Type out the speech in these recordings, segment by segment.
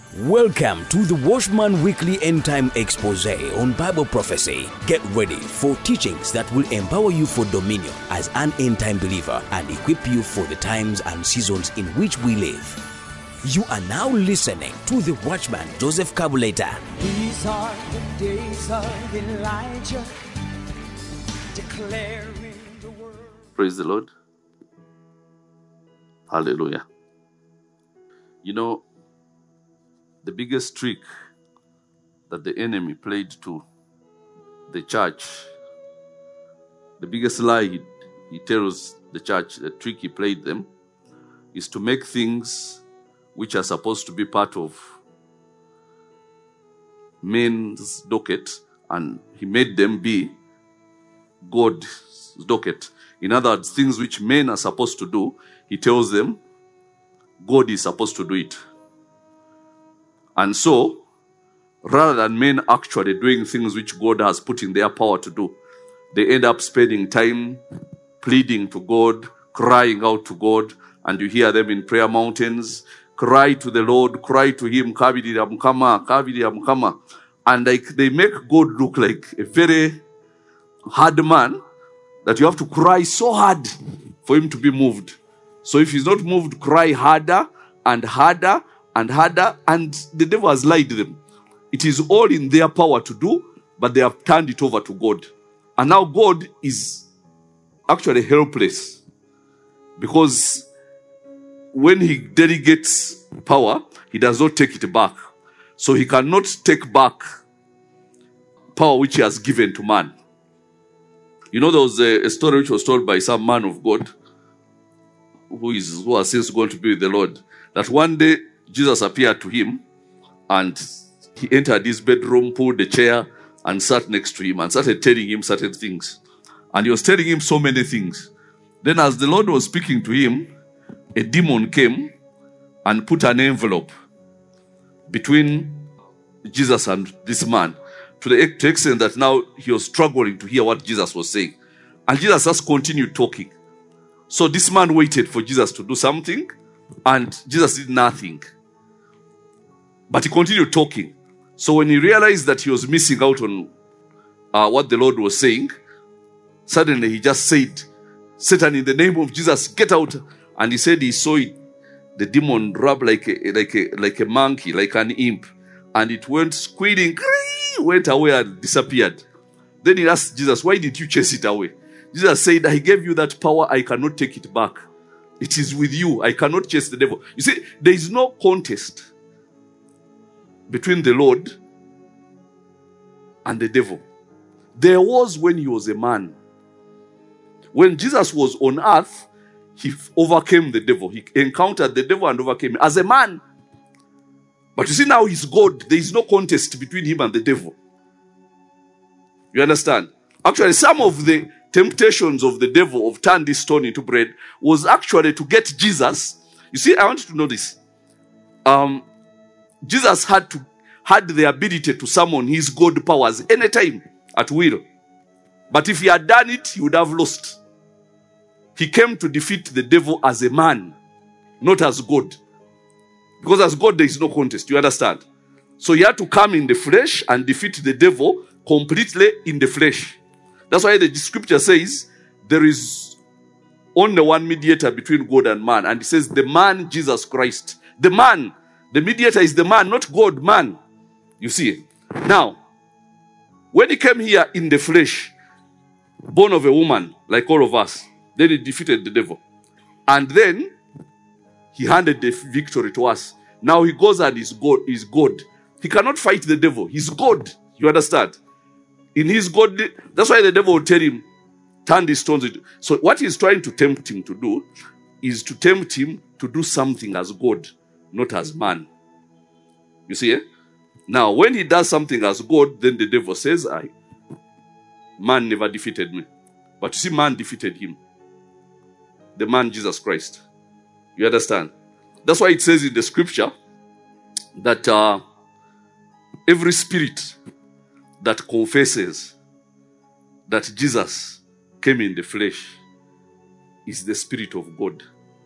Welcome to the Watchman Weekly End Time Expose on Bible Prophecy. Get ready for teachings that will empower you for dominion as an end time believer and equip you for the times and seasons in which we live. You are now listening to the Watchman Joseph Kabuleta. These are the days of Elijah, declaring the word. Praise the Lord. Hallelujah. You know, the biggest trick that the enemy played to the church, the biggest lie he tells the church, the trick he played them, is to make things which are supposed to be part of men's docket, and he made them be God's docket. In other words, things which men are supposed to do, he tells them God is supposed to do it. And so, rather than men actually doing things which God has put in their power to do, they end up spending time pleading to God, crying out to God, and you hear them in prayer mountains, cry to the Lord, cry to Him, Kabidi Mukama, and they make God look like a very hard man that you have to cry so hard for Him to be moved. So if He's not moved, cry harder and harder and harder, and the devil has lied to them. It is all in their power to do, but they have turned it over to God. And now God is actually helpless, because when He delegates power, He does not take it back. So He cannot take back power which He has given to man. You know, there was a story which was told by some man of God who has since going to be with the Lord, that one day Jesus appeared to him and He entered his bedroom, pulled a chair and sat next to him and started telling him certain things. And He was telling him so many things. Then as the Lord was speaking to him, a demon came and put an envelope between Jesus and this man, to the extent that now he was struggling to hear what Jesus was saying. And Jesus just continued talking. So this man waited for Jesus to do something, and Jesus did nothing. But he continued talking. So when he realized that he was missing out on what the Lord was saying, suddenly he just said, "Satan, in the name of Jesus, get out." And he said he saw it, the demon rub like a monkey, like an imp. And it went squealing, went away and disappeared. Then he asked Jesus, "Why did you chase it away?" Jesus said, "I gave you that power, I cannot take it back. It is with you. I cannot chase the devil." You see, there is no contest between the Lord and the devil. There was when He was a man. When Jesus was on earth, He overcame the devil. He encountered the devil and overcame him as a man. But you see, now He's God. There is no contest between Him and the devil. You understand? Actually, some of the temptations of the devil of turn this stone into bread was actually to get Jesus. You see, I want you to know this. Jesus had the ability to summon His God powers anytime at will. But if He had done it, He would have lost. He came to defeat the devil as a man, not as God. Because as God, there is no contest. You understand? So He had to come in the flesh and defeat the devil completely in the flesh. That's why the scripture says there is only one mediator between God and man. And it says the man, Jesus Christ. The man. The mediator is the man, not God, man. You see? Now, when He came here in the flesh, born of a woman, like all of us, then He defeated the devil. And then He handed the victory to us. Now He goes and is God. He cannot fight the devil. He's God. You understand? In His God, that's why the devil will tell him, turn these stones. So what He's trying to tempt him to do is to tempt him to do something as God, not as man. You see, eh? Now, when he does something as God, then the devil says, man never defeated me. But you see, man defeated him. The man, Jesus Christ. You understand? That's why it says in the scripture that every spirit that confesses that Jesus came in the flesh is the Spirit of God.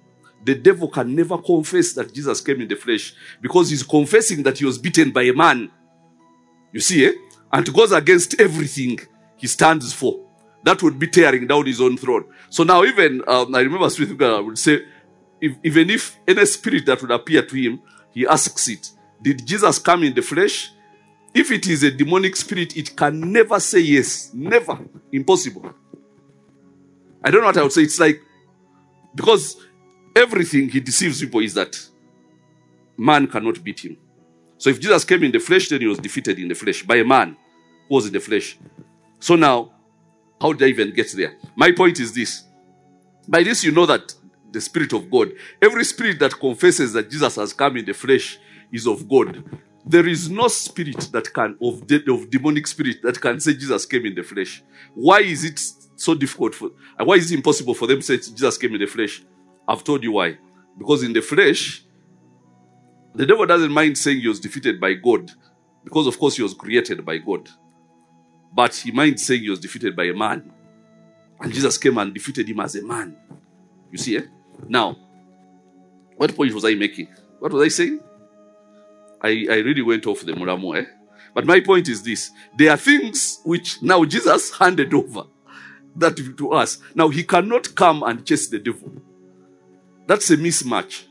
the devil can never confess that Jesus came in the flesh because he's confessing that he was beaten by a man. You see, and goes against everything he stands for. That would be tearing down his own throne. So now even, I remember Spirit God would say, even if any spirit that would appear to him, he asks it, did Jesus come in the flesh? If it is a demonic spirit, it can never say yes. Never. Impossible. I don't know what I would say. It's like, because everything he deceives people is that man cannot beat him. So if Jesus came in the flesh, then he was defeated in the flesh by a man who was in the flesh. So now, how did I even get there? My point is this. By this, you know that the Spirit of God, every spirit that confesses that Jesus has come in the flesh is of God. There is no spirit that can, of demonic spirit, that can say Jesus came in the flesh. Why is it so difficult why is it impossible for them to say Jesus came in the flesh? I've told you why. Because in the flesh, the devil doesn't mind saying he was defeated by God, because of course he was created by God. But he minds saying he was defeated by a man. And Jesus came and defeated him as a man. You see, Now, what point was I making? What was I saying? I really went off the Muramo, But my point is this. There are things which now Jesus handed over that to us. Now, he cannot come and chase the devil. That's a mismatch.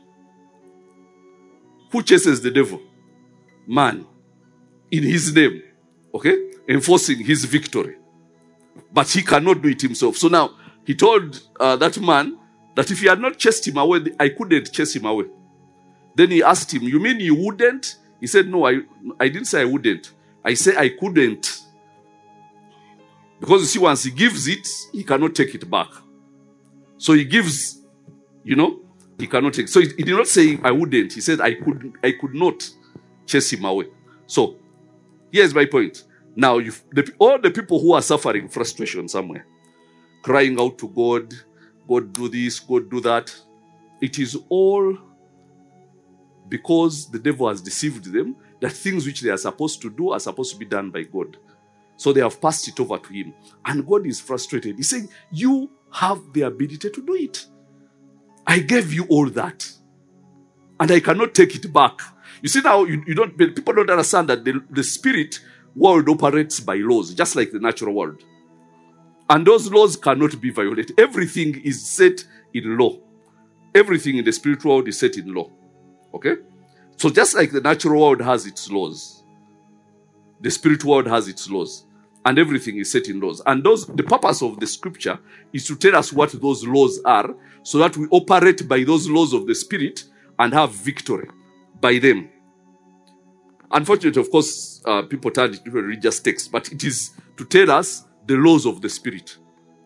Who chases the devil? Man. In his name. Okay? Enforcing his victory. But he cannot do it himself. So now, he told that man that if he had not chased him away, I couldn't chase him away. Then he asked him, you mean you wouldn't? He said, no, I didn't say I wouldn't. I said I couldn't. Because you see, once he gives it, he cannot take it back. So he gives, he cannot take it. So he did not say I wouldn't. He said I could not chase him away. So, here's my point. Now, all the people who are suffering frustration somewhere, crying out to God, God do this, God do that, it is all because the devil has deceived them that things which they are supposed to do are supposed to be done by God. So they have passed it over to him. And God is frustrated. He's saying, you have the ability to do it. I gave you all that. And I cannot take it back. You see now, people don't understand that the spirit world operates by laws, just like the natural world. And those laws cannot be violated. Everything is set in law. Everything in the spiritual world is set in law. Okay? So just like the natural world has its laws, the spiritual world has its laws. And everything is set in laws. And the purpose of the scripture is to tell us what those laws are, so that we operate by those laws of the spirit and have victory by them. Unfortunately, of course, people turn it into a religious text, but it is to tell us the laws of the spirit.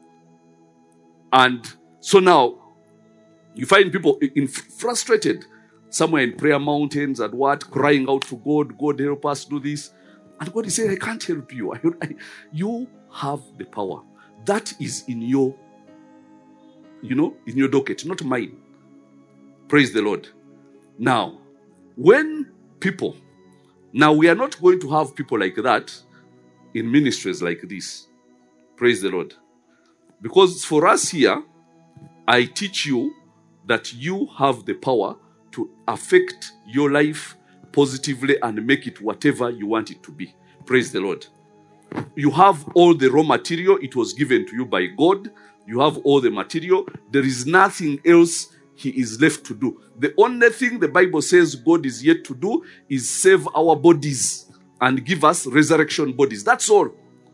And so now, you find people frustrated somewhere in prayer mountains and crying out to God, God help us do this. And God is saying, I can't help you. You have the power. That is in your, in your docket, not mine. Praise the Lord. Now, when people, now we are not going to have people like that in ministries like this. Praise the Lord. Because for us here, I teach you that you have the power to affect your life positively and make it whatever you want it to be. Praise the Lord. You have all the raw material. It was given to you by God. You have all the material. There is nothing else he is left to do. The only thing the Bible says God is yet to do is save our bodies and give us resurrection bodies. That's all.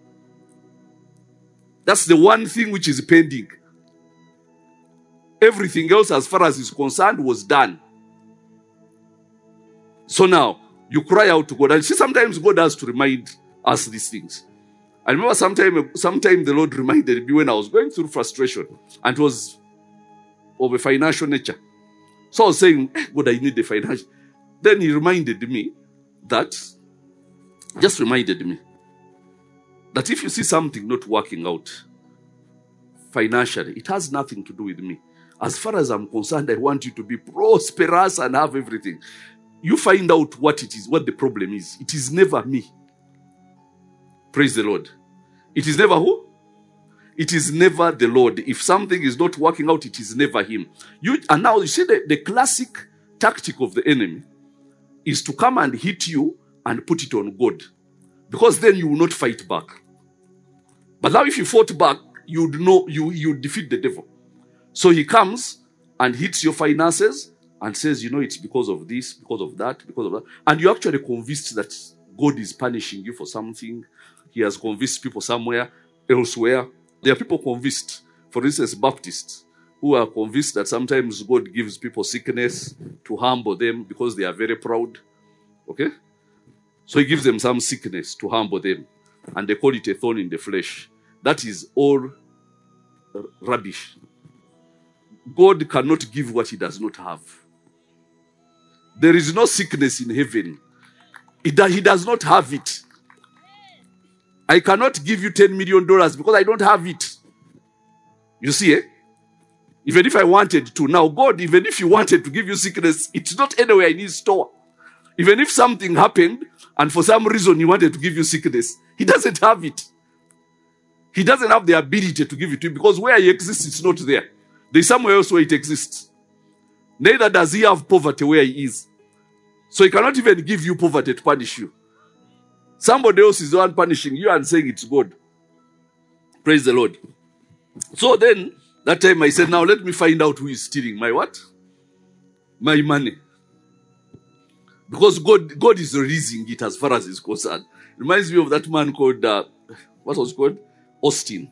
That's the one thing which is pending. Everything else, as far as is concerned, was done. So now, you cry out to God. And see, sometimes God has to remind us these things. I remember sometime the Lord reminded me when I was going through frustration. And it was of a financial nature. So I was saying, God, I need the financial. Then he reminded me that if you see something not working out financially, it has nothing to do with me. As far as I'm concerned, I want you to be prosperous and have everything. You find out what it is, what the problem is. It is never me. Praise the Lord. It is never who? it is never the Lord. If something is not working out, it is never him. And now you see the classic tactic of the enemy is to come and hit you and put it on God. Because then you will not fight back. But now if you fought back, you'd know you defeat the devil. So he comes and hits your finances and says, it's because of this, because of that, because of that. And you're actually convinced that God is punishing you for something. He has convinced people somewhere, elsewhere. There are people convinced, for instance, Baptists, who are convinced that sometimes God gives people sickness to humble them because they are very proud. Okay? So he gives them some sickness to humble them. And they call it a thorn in the flesh. That is all rubbish. God cannot give what he does not have. There is no sickness in heaven. He does not have it. I cannot give you $10 million because I don't have it. You see, even if I wanted to. Now, God, even if he wanted to give you sickness, it's not anywhere in his store. Even if something happened and for some reason he wanted to give you sickness, he doesn't have it. He doesn't have the ability to give it to you because where he exists, it's not there. There's somewhere else where it exists. Neither does he have poverty where he is. So he cannot even give you poverty to punish you. Somebody else is the one punishing you and saying it's God. Praise the Lord. So then, that time I said, now let me find out who is stealing my what? My money. Because God is releasing it as far as it's concerned. Reminds me of that man called, what was it called? Austin.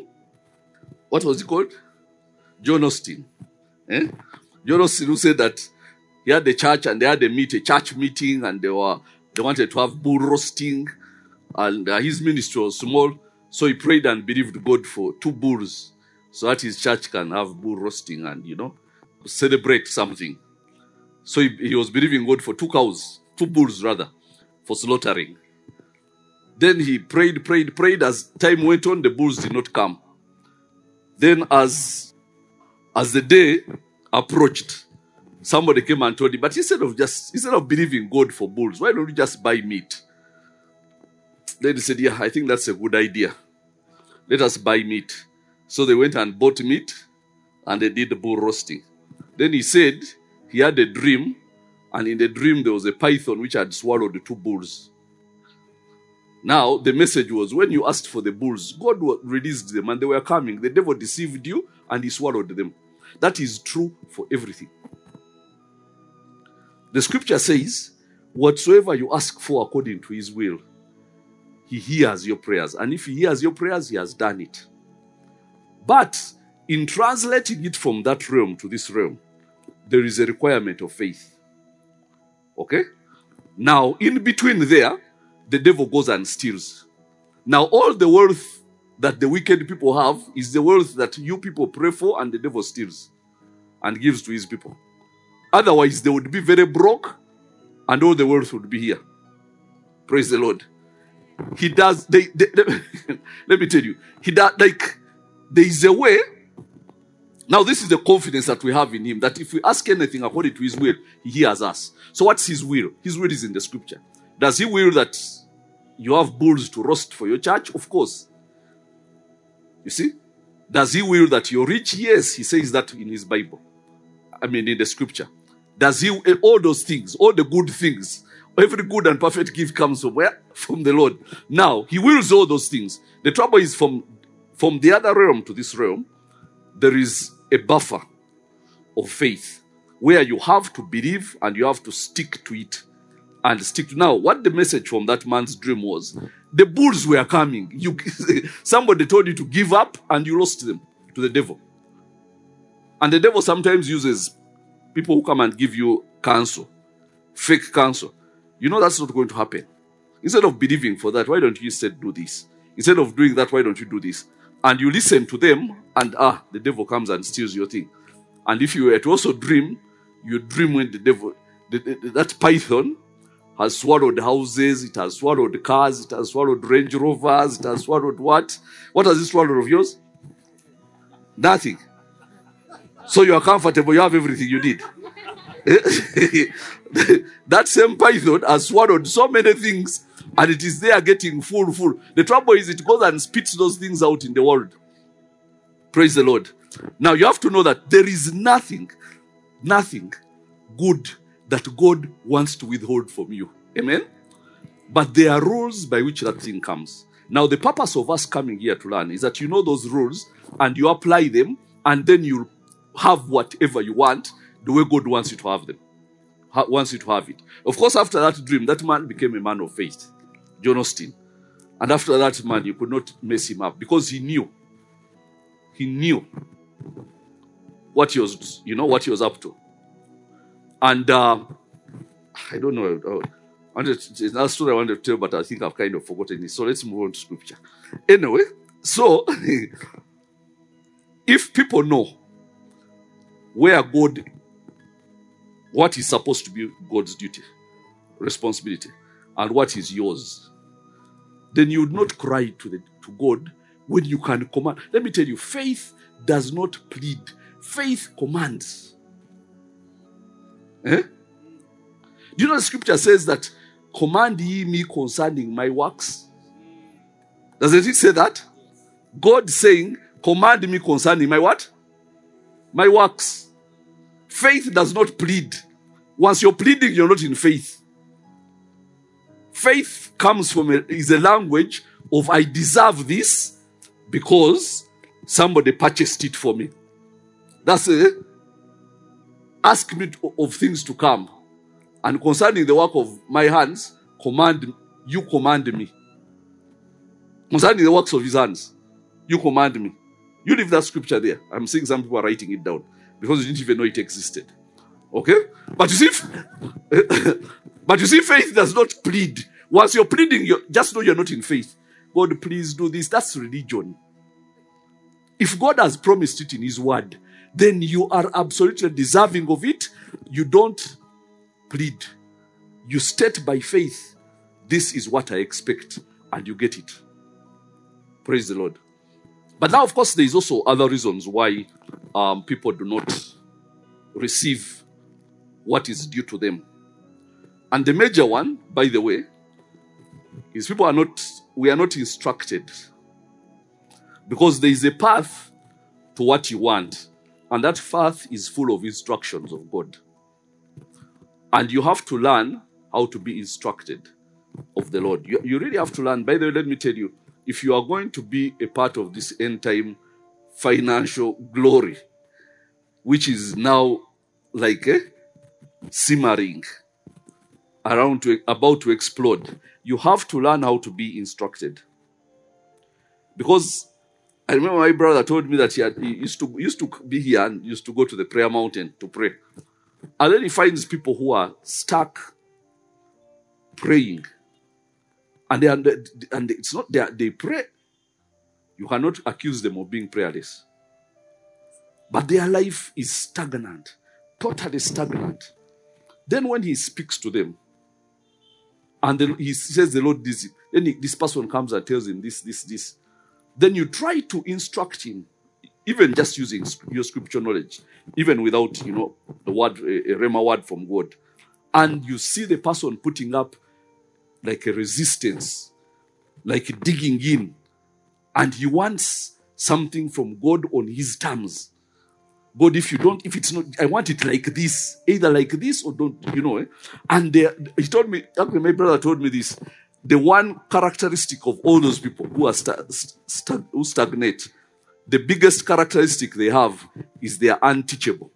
What was it called? John Austin. John Austin, who said that he had the church and they had a church meeting, and they wanted to have bull roasting, and his ministry was small, so he prayed and believed God for 2 bulls so that his church can have bull roasting and, celebrate something. So he was believing God for 2 bulls for slaughtering. Then he prayed. As time went on, the bulls did not come. Then as the day approached, somebody came and told him, but instead of believing God for bulls, why don't you just buy meat? Then he said, yeah, I think that's a good idea. Let us buy meat. So they went and bought meat and they did the bull roasting. Then he said he had a dream, and in the dream there was a python which had swallowed the 2 bulls. Now, the message was, when you asked for the bulls, God released them and they were coming. The devil deceived you and he swallowed them. That is true for everything. The scripture says, whatsoever you ask for according to his will, he hears your prayers. And if he hears your prayers, he has done it. But in translating it from that realm to this realm, there is a requirement of faith. Okay? Now, in between there, the devil goes and steals. Now, all the wealth that the wicked people have is the wealth that you people pray for, and the devil steals and gives to his people. Otherwise, they would be very broke and all the wealth would be here. Praise the Lord. He does, let me tell you, he does, there is a way. Now, this is the confidence that we have in him, that if we ask anything according to his will, he hears us. So what's his will? His will is in the scripture. Does he will that you have bulls to roast for your church? Of course. You see? Does he will that you're rich? Yes, he says that in his Bible. In the scripture. Does he, all those things, all the good things, every good and perfect gift comes from where? From the Lord. Now, he wills all those things. The trouble is from the other realm to this realm, there is a buffer of faith where you have to believe and you have to stick to it. And stick to. Now, what the message from that man's dream was, the bulls were coming. Somebody told you to give up and you lost them to the devil. And the devil sometimes uses people who come and give you counsel, fake counsel. That's not going to happen. Instead of believing for that, why don't you instead do this? Instead of doing that, why don't you do this? And you listen to them, and the devil comes and steals your thing. And if you were to also dream, you dream when the devil, that python has swallowed houses, it has swallowed cars, it has swallowed Range Rovers, it has swallowed what? What has it swallowed of yours? Nothing. So you are comfortable, you have everything you need. That same python has swallowed so many things, and it is there getting full. The trouble is it goes and spits those things out in the world. Praise the Lord. Now you have to know that there is nothing good that God wants to withhold from you. Amen? But there are rules by which that thing comes. Now the purpose of us coming here to learn is that you know those rules and you apply them, and then you have whatever you want the way God wants you to have them. Wants you to have it. Of course, after that dream, that man became a man of faith, John Austin. And after that man, you could not mess him up because he knew what he was, what he was up to. And I don't know. It's another story I wanted to tell, but I think I've kind of forgotten it. So let's move on to scripture. Anyway, so if people know where God, what is supposed to be God's duty, responsibility, and what is yours, then you would not cry to God when you can command. Let me tell you, faith does not plead. Faith commands. Do you know the scripture says that, command ye me concerning my works? Doesn't it say that? God saying, command me concerning my what? My works. Faith does not plead. Once you're pleading, you're not in faith. Faith comes from is a language of I deserve this because somebody purchased it for me. That's it. Ask me of things to come. And concerning the work of my hands, command me. Concerning the works of his hands, you command me. You leave that scripture there. I'm seeing some people are writing it down because you didn't even know it existed. Okay? But you see, faith does not plead. Once you're pleading, you just know you're not in faith. God, please do this. That's religion. If God has promised it in his word, then you are absolutely deserving of it. You don't plead. You state by faith, this is what I expect, and you get it. Praise the Lord. But now, of course, there is also other reasons why people do not receive what is due to them. And the major one, by the way, is we are not instructed. Because there is a path to what you want. And that path is full of instructions of God. And you have to learn how to be instructed of the Lord. You really have to learn. By the way, let me tell you, if you are going to be a part of this end time financial glory, which is now like simmering around about to explode, you have to learn how to be instructed. Because I remember my brother told me that he used to be here and used to go to the prayer mountain to pray. And then he finds people who are stuck praying. And it's not they pray. You cannot accuse them of being prayerless. But their life is stagnant, totally stagnant. Then when he speaks to them, and then he says the Lord this, then this person comes and tells him this. Then you try to instruct him, even just using your scripture knowledge, even without, the word, a rhema word from God. And you see the person putting up like a resistance, like digging in. And he wants something from God on his terms. God, if it's not, I want it like this, either like this or don't, And he told me, actually my brother told me this, the one characteristic of all those people who are who stagnate, the biggest characteristic they have is they are unteachable.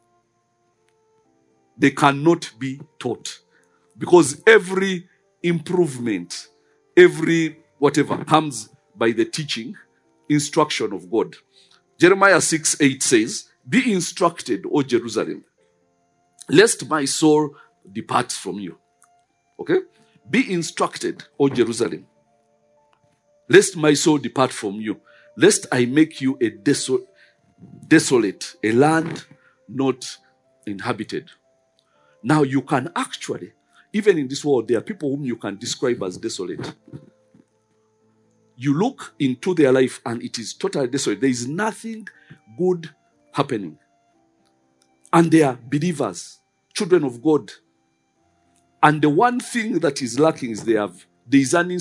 They cannot be taught. Because every improvement, every whatever comes by the teaching, instruction of God. Jeremiah 6:8 says, be instructed, O Jerusalem, lest my soul depart from you. Okay? Be instructed, O Jerusalem, lest my soul depart from you, lest I make you a desolate, a land not inhabited. Now you can actually, even in this world, there are people whom you can describe as desolate. You look into their life and it is totally desolate. There is nothing good happening. And they are believers, children of God. And the one thing that is lacking is there is an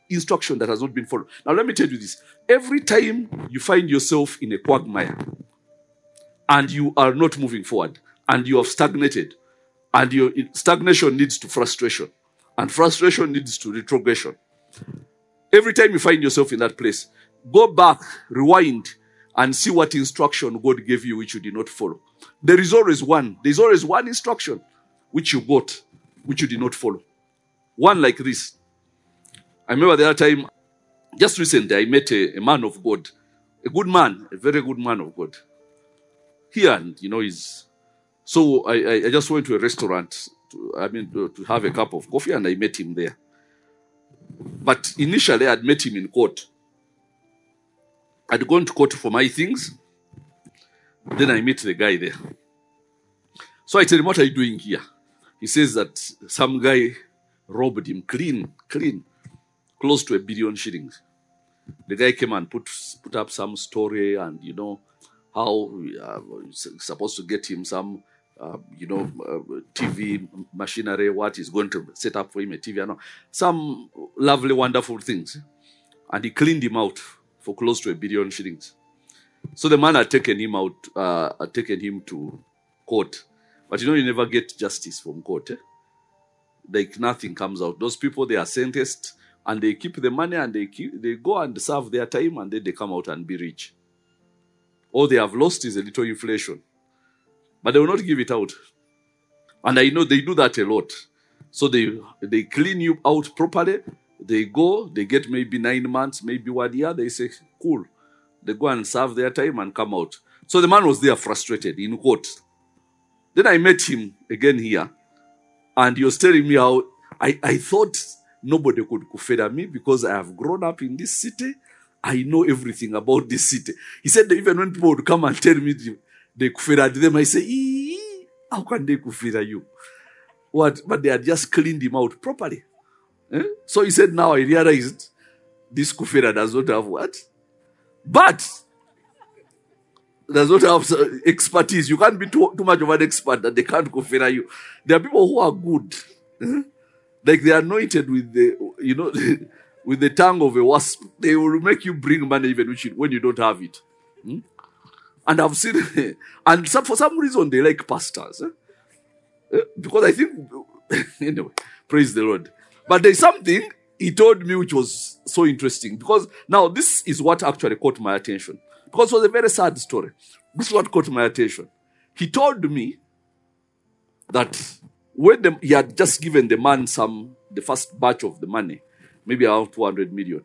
instruction that has not been followed. Now, let me tell you this. Every time you find yourself in a quagmire and you are not moving forward and you have stagnated, and your stagnation leads to frustration, and frustration leads to retrogression. Every time you find yourself in that place, go back, rewind, and see what instruction God gave you which you did not follow. There is always one. There is always one instruction which you got, which you did not follow. One like this. I remember the other time, just recently, I met a man of God, a good man, a very good man of God. Here, and so I just went to a restaurant to have a cup of coffee, and I met him there. But initially, I had met him in court. I'd gone to court for my things. Then I met the guy there. So I tell him, what are you doing here? He says that some guy robbed him clean, close to 1 billion shillings. The guy came and put up some story, and how supposed to get him some TV machinery, what is going to set up for him a TV, some lovely, wonderful things. And he cleaned him out for close to 1 billion shillings. So the man had taken him out, had taken him to court. But you never get justice from court. Like nothing comes out. Those people, they are sentenced and they keep the money and they go and serve their time and then they come out and be rich. All they have lost is a little inflation. But they will not give it out. And I know they do that a lot. So they clean you out properly. They go, they get maybe 9 months, maybe 1 year. They say, cool. They go and serve their time and come out. So the man was there frustrated in court. Then I met him again here. And he was telling me how I thought nobody could kufeda me because I have grown up in this city. I know everything about this city. He said that even when people would come and tell me they kufeda them, I say, how can they kufeda you? What? But they had just cleaned him out properly. So he said, now I realized this kufeda does not have what? But does not have expertise. You can't be too much of an expert that they can't kufeda you. There are people who are good. Like they are anointed with the, with the tongue of a wasp. They will make you bring money even when you don't have it. And I've seen, and for some reason they like pastors. Because I think, anyway, praise the Lord. But there's something he told me which was so interesting. Because now this is what actually caught my attention. Because it was a very sad story. This is what caught my attention. He told me that when he had just given the man the first batch of the money, maybe around 200 million,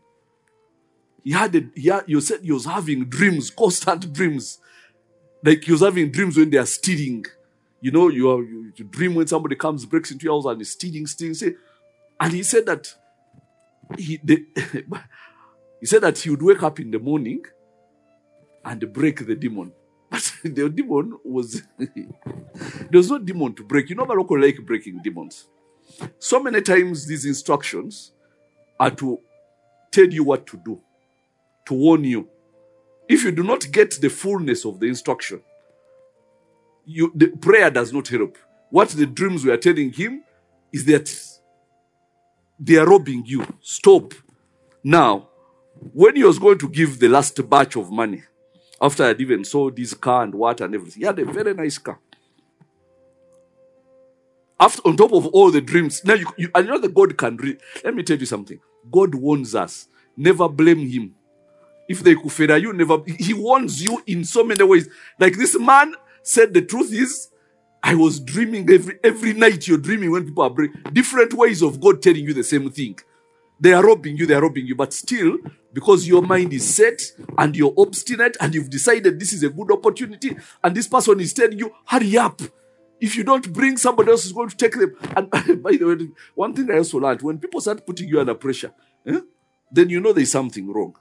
you said he was having dreams, constant dreams. Like he was having dreams when they are stealing. You dream when somebody comes, breaks into your house and is stealing. And he said that he said that he would wake up in the morning and break the demon. But the demon was there was no demon to break. Morocco like breaking demons. So many times these instructions are to tell you what to do, to warn you. If you do not get the fullness of the instruction, the prayer does not help. What the dreams were telling him is that they are robbing you. Stop. Now, when he was going to give the last batch of money, after I had even sold this car and what and everything, he had a very nice car. On top of all the dreams, now I know that God can read. Let me tell you something. God warns us. Never blame him. If they kufeda you, he warns you in so many ways. Like this man said, the truth is, I was dreaming every night. You're dreaming when people are breaking. Different ways of God telling you the same thing. They are robbing you, but still, because your mind is set and you're obstinate and you've decided this is a good opportunity and this person is telling you, hurry up. If you don't bring, somebody else is going to take them. And by the way, one thing I also learned, when people start putting you under pressure, then you know there's something wrong.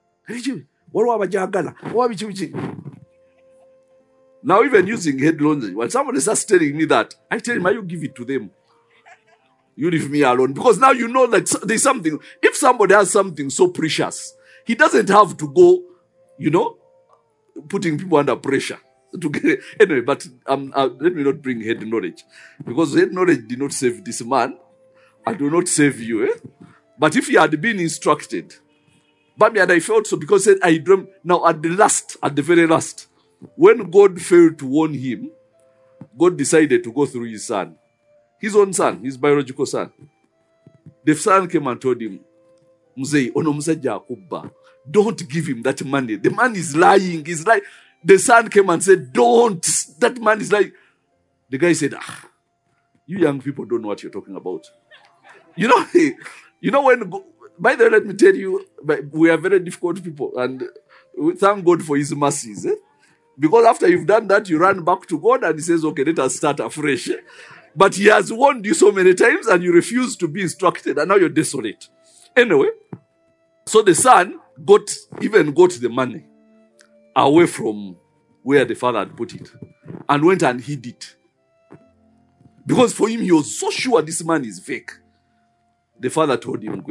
Now even using head loans, when somebody starts telling me that, I tell him, you give it to them. You leave me alone. Because now you know that there's something. If somebody has something so precious, he doesn't have to go, putting people under pressure. To get it. Anyway, but let me not bring head knowledge. Because head knowledge did not save this man. I do not save you. But if he had been instructed, but and I felt so because he said, I dreamed. Now at the very last, when God failed to warn him, God decided to go through his son. His own son, his biological son. The son came and told him, Mzee, ono musajja akubba. Don't give him that money. The man is lying. He's lying. The son came and said, don't. That man is lying. The guy said, you young people don't know what you're talking about. You know when, by the way, let me tell you, we are very difficult people and we thank God for his mercies. Because after you've done that, you run back to God and he says, okay, let us start afresh. But he has warned you so many times and you refuse to be instructed and now you're desolate. Anyway, so the son got the money away from where the father had put it and went and hid it. Because for him, he was so sure this man is fake. The father told him,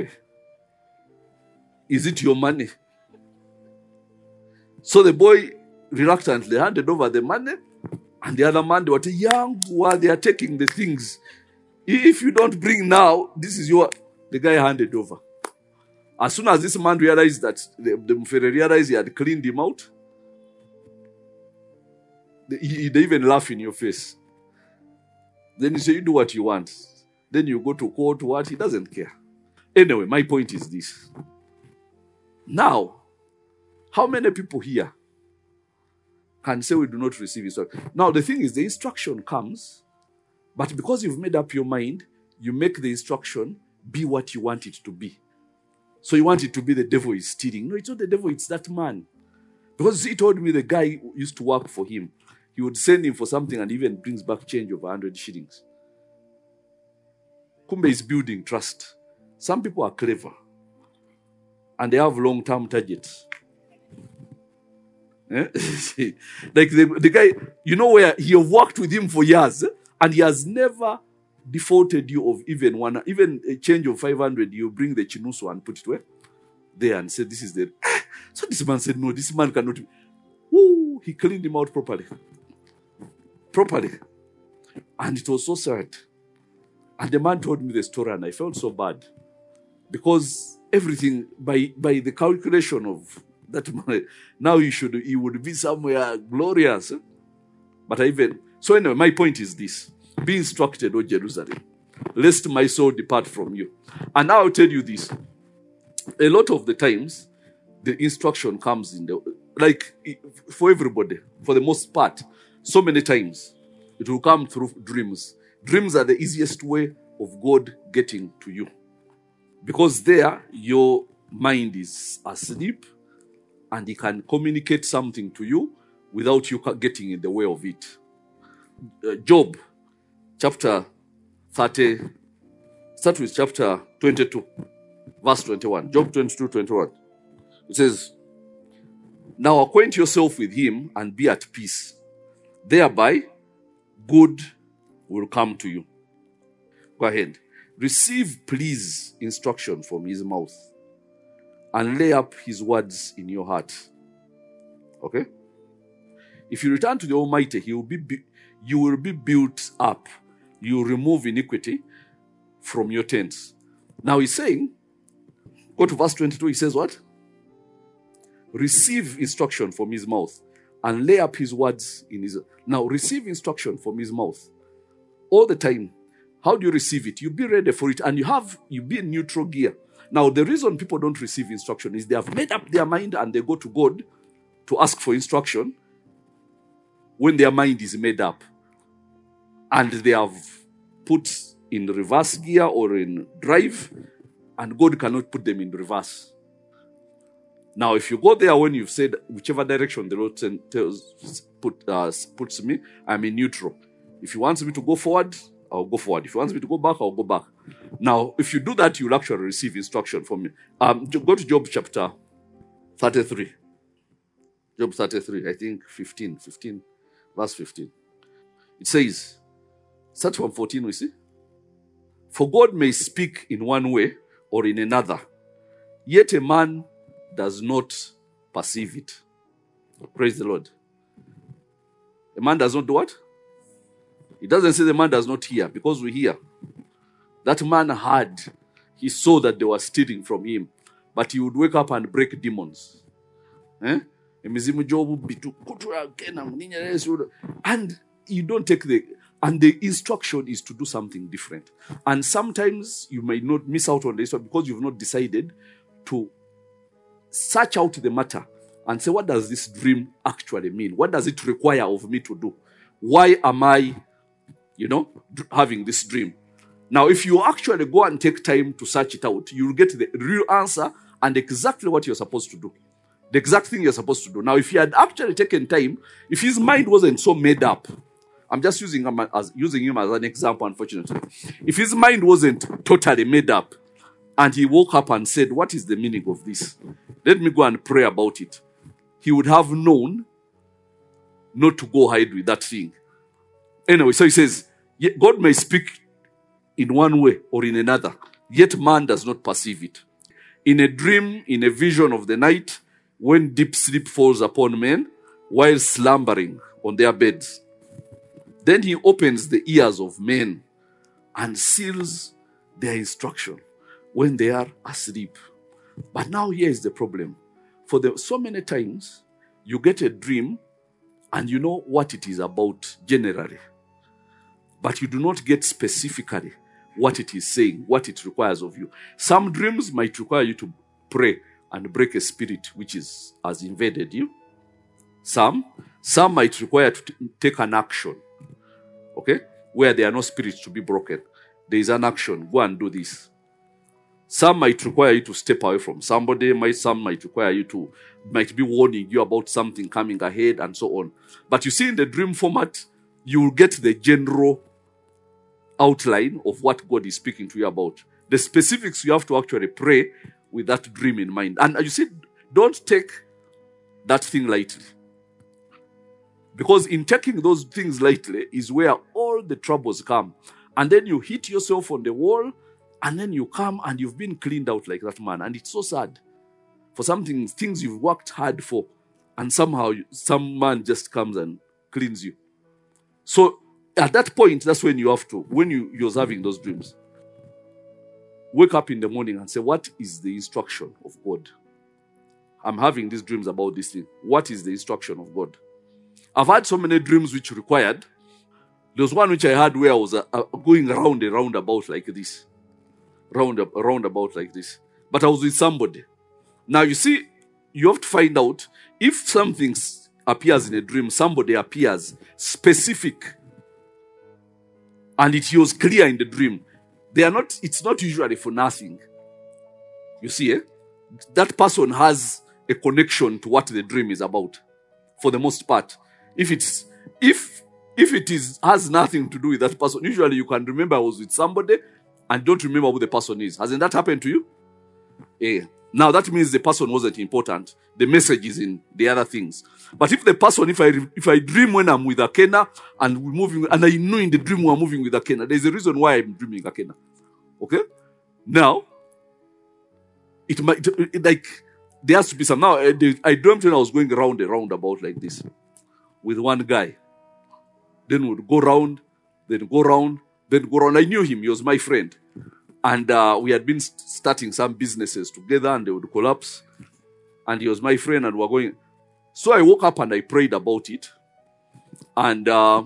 is it your money? So the boy reluctantly handed over the money, and the other man, they were young, while they are taking the things. If you don't bring now, this is your... The guy handed over. As soon as this man realized that, the Mufere realized he had cleaned him out, they even laugh in your face. Then you say, you do what you want. Then you go to court, what? He doesn't care. Anyway, my point is this. Now, how many people here can say we do not receive instruction? Now, the thing is, the instruction comes, but because you've made up your mind, you make the instruction be what you want it to be. So you want it to be the devil is stealing. No, it's not the devil, it's that man. Because he told me the guy who used to work for him, he would send him for something and even brings back change of 100 shillings. Kumbe is building trust. Some people are clever. And they have long-term targets. Like the guy, you know where he have worked with him for years, and he has never defaulted you of even a change of 500, you bring the chinuso and put it where? There and said, this is the... So this man said, no, this man cannot... Woo, he cleaned him out properly. And it was so sad. And the man told me the story and I felt so bad. Because everything, by the calculation of that money, now he would be somewhere glorious. But so anyway, my point is this. Be instructed, O Jerusalem, lest my soul depart from you. And now I'll tell you this. A lot of the times, the instruction comes for everybody, for the most part, so many times, it will come through dreams. Dreams are the easiest way of God getting to you. Because there, your mind is asleep and he can communicate something to you without you getting in the way of it. Job, chapter 30, start with chapter 22, verse 21. Job 22, 21. It says, now acquaint yourself with him and be at peace. Thereby, good will come to you. Go ahead. Receive, please, instruction from his mouth and lay up his words in your heart. Okay? If you return to the Almighty, you will be built up. You will remove iniquity from your tents. Now he's saying, go to verse 22, he says what? Receive instruction from his mouth and lay up his words in his... Now, receive instruction from his mouth. All the time. How do you receive it? You be ready for it and you be in neutral gear. Now, the reason people don't receive instruction is they have made up their mind and they go to God to ask for instruction when their mind is made up. And they have put in reverse gear or in drive and God cannot put them in reverse. Now, if you go there when you've said whichever direction the Lord puts me, I'm in neutral. If He wants me to go forward, I'll go forward. If He wants me to go back, I'll go back. Now, if you do that, you'll actually receive instruction from me. Go to Job chapter 33. Job 33, I think 15, verse 15. It says, start from 14, we see. For God may speak in one way or in another, yet a man does not perceive it. Praise the Lord. A man does not do what? It doesn't say the man does not hear, because we hear. That man heard. he saw that they were stealing from him. But he would wake up and break demons. And you don't take and the instruction is to do something different. And sometimes you may not miss out on this because you've not decided to search out the matter and say, what does this dream actually mean? What does it require of me to do? Why am I, having this dream? Now, if you actually go and take time to search it out, you'll get the real answer and exactly what you're supposed to do. The exact thing you're supposed to do. Now, if he had actually taken time, if his mind wasn't so made up, I'm just using him as an example, unfortunately. If his mind wasn't totally made up, and he woke up and said, what is the meaning of this? Let me go and pray about it. He would have known not to go hide with that thing. Anyway, so he says, God may speak in one way or in another, yet man does not perceive it. In a dream, in a vision of the night, when deep sleep falls upon men, while slumbering on their beds, then he opens the ears of men and seals their instruction when they are asleep. But now here is the problem. So many times, you get a dream and you know what it is about generally. But you do not get specifically what it is saying, what it requires of you. Some dreams might require you to pray and break a spirit which has invaded you. Some might require to take an action. Okay? Where there are no spirits to be broken. There is an action. Go and do this. Some might require you to step away from somebody. Some might require you might be warning you about something coming ahead and so on. But you see, in the dream format, you will get the general outline of what God is speaking to you about. The specifics, you have to actually pray with that dream in mind. And you see, don't take that thing lightly. Because in taking those things lightly is where all the troubles come. And then you hit yourself on the wall, and then you come and you've been cleaned out like that man. And it's so sad. For things you've worked hard for, and somehow some man just comes and cleans you. So at that point, that's when you have to, when you're having those dreams, wake up in the morning and say, what is the instruction of God? I'm having these dreams about this thing. What is the instruction of God? I've had so many dreams which required. There was one which I had where I was going round a roundabout like this. Roundabout like this. But I was with somebody. Now you see, you have to find out if something appears in a dream, somebody appears specific, and it was clear in the dream. It's not usually for nothing. You see, that person has a connection to what the dream is about. For the most part. If it has nothing to do with that person, usually you can remember I was with somebody and don't remember who the person is. Hasn't that happened to you? Yeah. Now that means the person wasn't important. The message is in the other things. But if the person, if I dream when I'm with Akena and we're moving, and I know in the dream we're moving with Akena, there's a reason why I'm dreaming Akena. Okay? Now, it might, there has to be some. Now, I dreamt when I was going round a roundabout like this with one guy. Then we'd go round, then go round, then go round. I knew him. He was my friend. And we had been starting some businesses together and they would collapse. And he was my friend and we were going. So I woke up and I prayed about it. And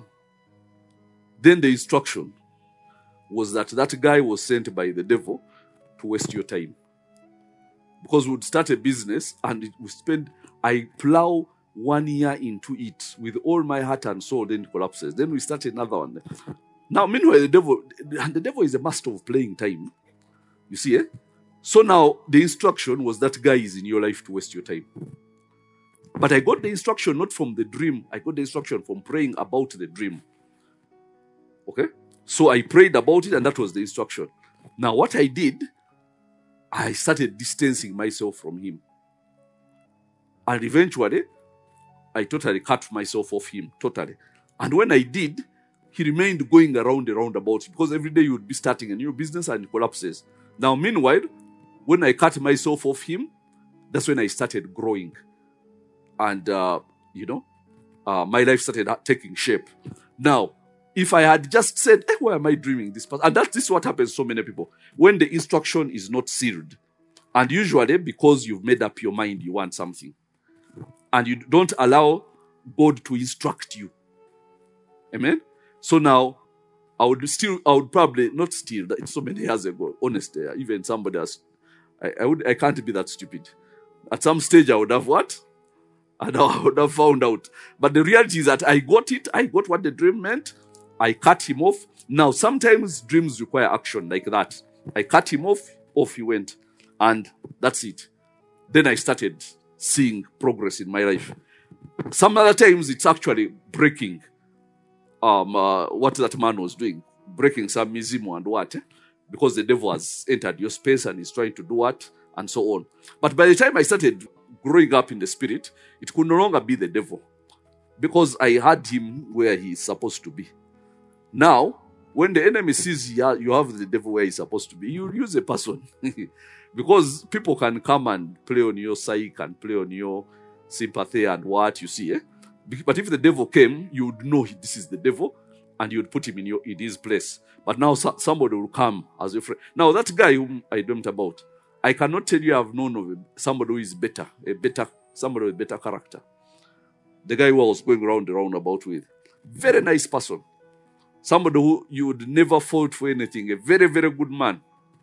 then the instruction was that guy was sent by the devil to waste your time. Because we would start a business and I plow 1 year into it with all my heart and soul, then it collapses. Then we start another one. Now, meanwhile, the devil is a master of playing time. You see, So now, the instruction was that guy is in your life to waste your time. But I got the instruction not from the dream. I got the instruction from praying about the dream. Okay? So I prayed about it and that was the instruction. Now, what I did, I started distancing myself from him. And eventually, I totally cut myself off him, totally. And when I did, he remained going around the roundabout because every day you would be starting a new business and it collapses. Now, meanwhile, when I cut myself off him, that's when I started growing. And, my life started taking shape. Now, if I had just said, why am I dreaming this? And this is what happens to so many people. When the instruction is not sealed, and usually because you've made up your mind you want something, and you don't allow God to instruct you. Amen? So now, I would probably not steal. It's so many years ago. Honestly, even somebody else, I can't be that stupid. At some stage, I would have what? And I would have found out. But the reality is that I got it. I got what the dream meant. I cut him off. Now, sometimes dreams require action like that. I cut him off he went. And that's it. Then I started seeing progress in my life. Some other times, it's actually breaking what that man was doing. Breaking some mizimu and what. Because the devil has entered your space and is trying to do what? And so on. But by the time I started growing up in the spirit, it could no longer be the devil. Because I had him where he is supposed to be. Now, when the enemy sees you have the devil where he's supposed to be, you use a person. Because people can come and play on your psyche and play on your sympathy and what you see. But if the devil came, you would know this is the devil and you would put him in his place. But now somebody will come as a friend. Now that guy whom I dreamt about, I cannot tell you I've known of somebody who is better, somebody with better character. The guy who I was going round the roundabout with. Very nice person. Somebody who you would never fault for anything. A very, very good man.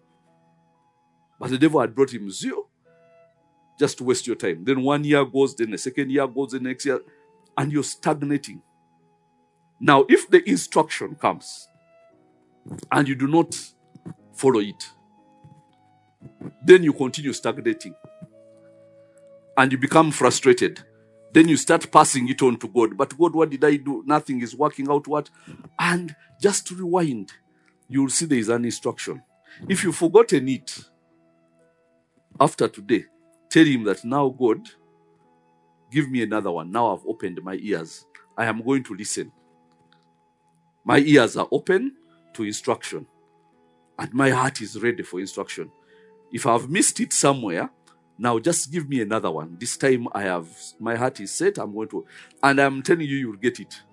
But the devil had brought him zero. Just to waste your time. Then 1 year goes, then the second year goes, the next year. And you're stagnating. Now, if the instruction comes and you do not follow it, then you continue stagnating. And you become frustrated. Then you start passing it on to God. But God, what did I do? Nothing is working out. What? And just to rewind, you will see there is an instruction. If you've forgotten it, after today, tell him that now, God, give me another one. Now I've opened my ears. I am going to listen. My ears are open to instruction. And my heart is ready for instruction. If I've missed it somewhere, now just give me another one. This time my heart is set. I'm going to, and I'm telling you, you'll get it.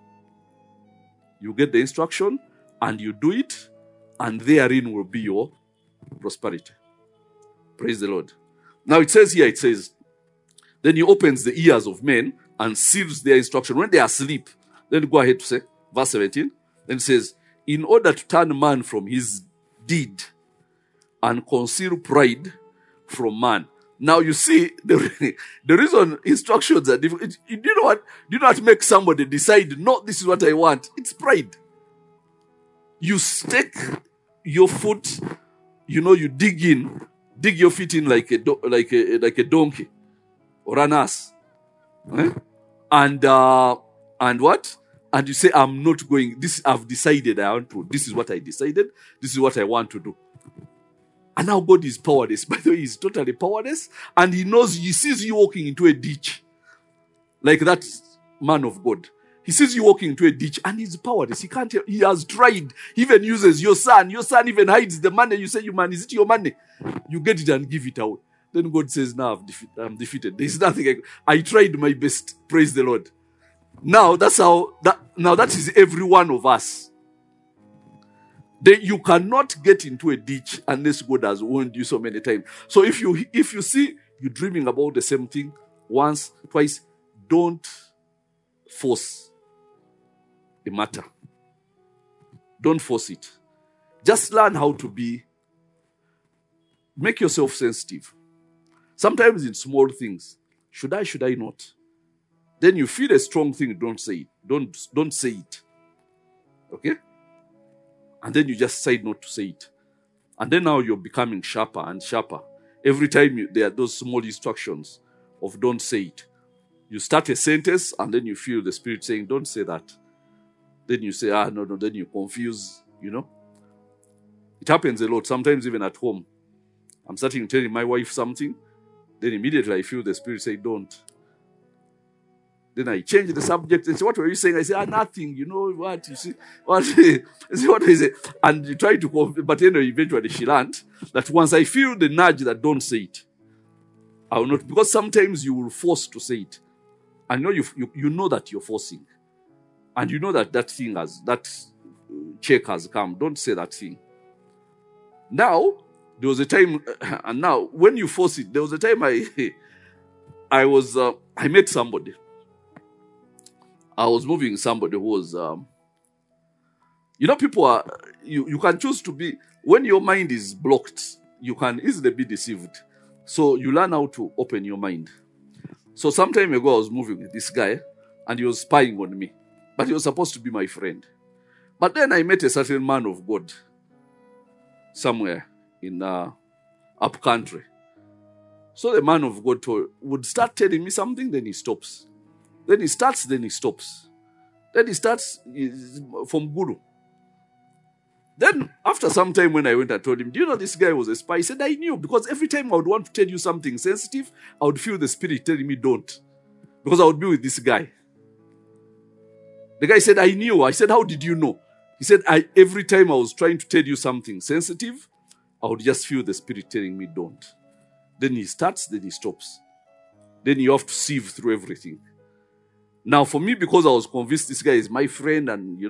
You get the instruction and you do it, and therein will be your prosperity. Praise the Lord. Now it says, then he opens the ears of men and seals their instruction. When they are asleep, then go ahead to say, verse 17, then it says, in order to turn man from his deed and conceal pride from man. Now you see, the reason instructions are different. You know what? Do not make somebody decide, no, this is what I want. It's pride. You stake your foot, you dig your feet in like a donkey or an ass. And what? And you say, I'm not going, I've decided I want to, this is what I decided, this is what I want to do. And now God is powerless. By the way, he's totally powerless. And he sees you walking into a ditch. Like that man of God. He sees you walking into a ditch and he's powerless. He has tried. He even uses your son. Your son even hides the money. You say, man, is it your money? You get it and give it out. Then God says, now I'm defeated. There's nothing. I tried my best. Praise the Lord. Now that is every one of us. You cannot get into a ditch unless God has warned you so many times. So if you see you dreaming about the same thing once, twice, don't force a matter. Don't force it. Just learn how to make yourself sensitive. Sometimes in small things, should I not? Then you feel a strong thing, don't say it. Don't say it. Okay? And then you just decide not to say it. And then now you're becoming sharper and sharper. Every time there are those small instructions of don't say it. You start a sentence and then you feel the Spirit saying, don't say that. Then you say, no, then you confuse, It happens a lot, sometimes even at home. I'm starting telling my wife something, then immediately I feel the Spirit say, don't. Then I change the subject and say, what were you saying? I say, nothing, what, you see, what, what is it? And you try to, but eventually she learned that once I feel the nudge that don't say it, I will not, because sometimes you will force to say it. And you know that you're forcing. And you know that thing that check has come. Don't say that thing. Now, there was a time, and now, when you force it, there was a time I met somebody. I was moving somebody who was, people are, you can choose to be, when your mind is blocked, you can easily be deceived. So you learn how to open your mind. So some time ago, I was moving with this guy, and he was spying on me. But he was supposed to be my friend. But then I met a certain man of God somewhere in up country. So the man of God would start telling me something, then he stops. Then he starts, then he stops. Then he starts from Guru. Then after some time when I went and told him, do you know this guy was a spy? He said, I knew, because every time I would want to tell you something sensitive, I would feel the spirit telling me don't. Because I would be with this guy. The guy said, I knew. I said, how did you know? He said, every time I was trying to tell you something sensitive, I would just feel the spirit telling me don't. Then he starts, then he stops. Then you have to sieve through everything. Now for me, because I was convinced this guy is my friend and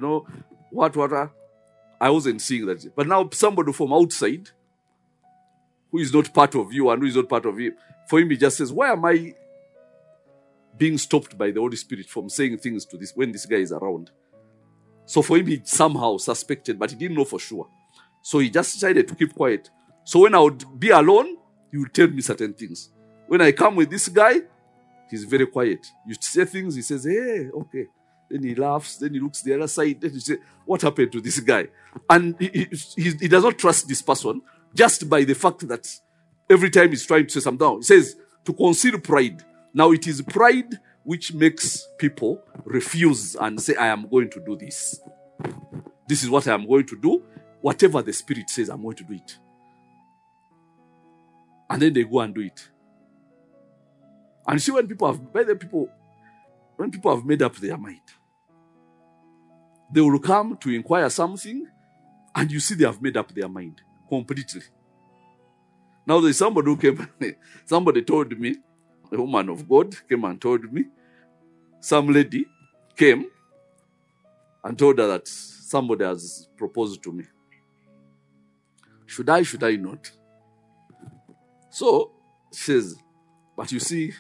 I wasn't seeing that. But now somebody from outside, who is not part of you and who is not part of him, for him he just says, why am I being stopped by the Holy Spirit from saying things to this when this guy is around? So for him, he somehow suspected, but he didn't know for sure. So he just decided to keep quiet. So when I would be alone, he would tell me certain things. When I come with this guy, he's very quiet. You say things, he says, hey, okay. Then he laughs, then he looks the other side, then he says, what happened to this guy? And he does not trust this person just by the fact that every time he's trying to say something. He says, to conceal pride. Now it is pride which makes people refuse and say, I am going to do this. This is what I am going to do. Whatever the Spirit says, I'm going to do it. And then they go and do it. And see, when people have made up their mind, they will come to inquire something, and you see they have made up their mind completely. Now there's somebody who came, somebody told me, a woman of God came and told me, some lady came and told her that somebody has proposed to me. Should I not? So, she says, but you see,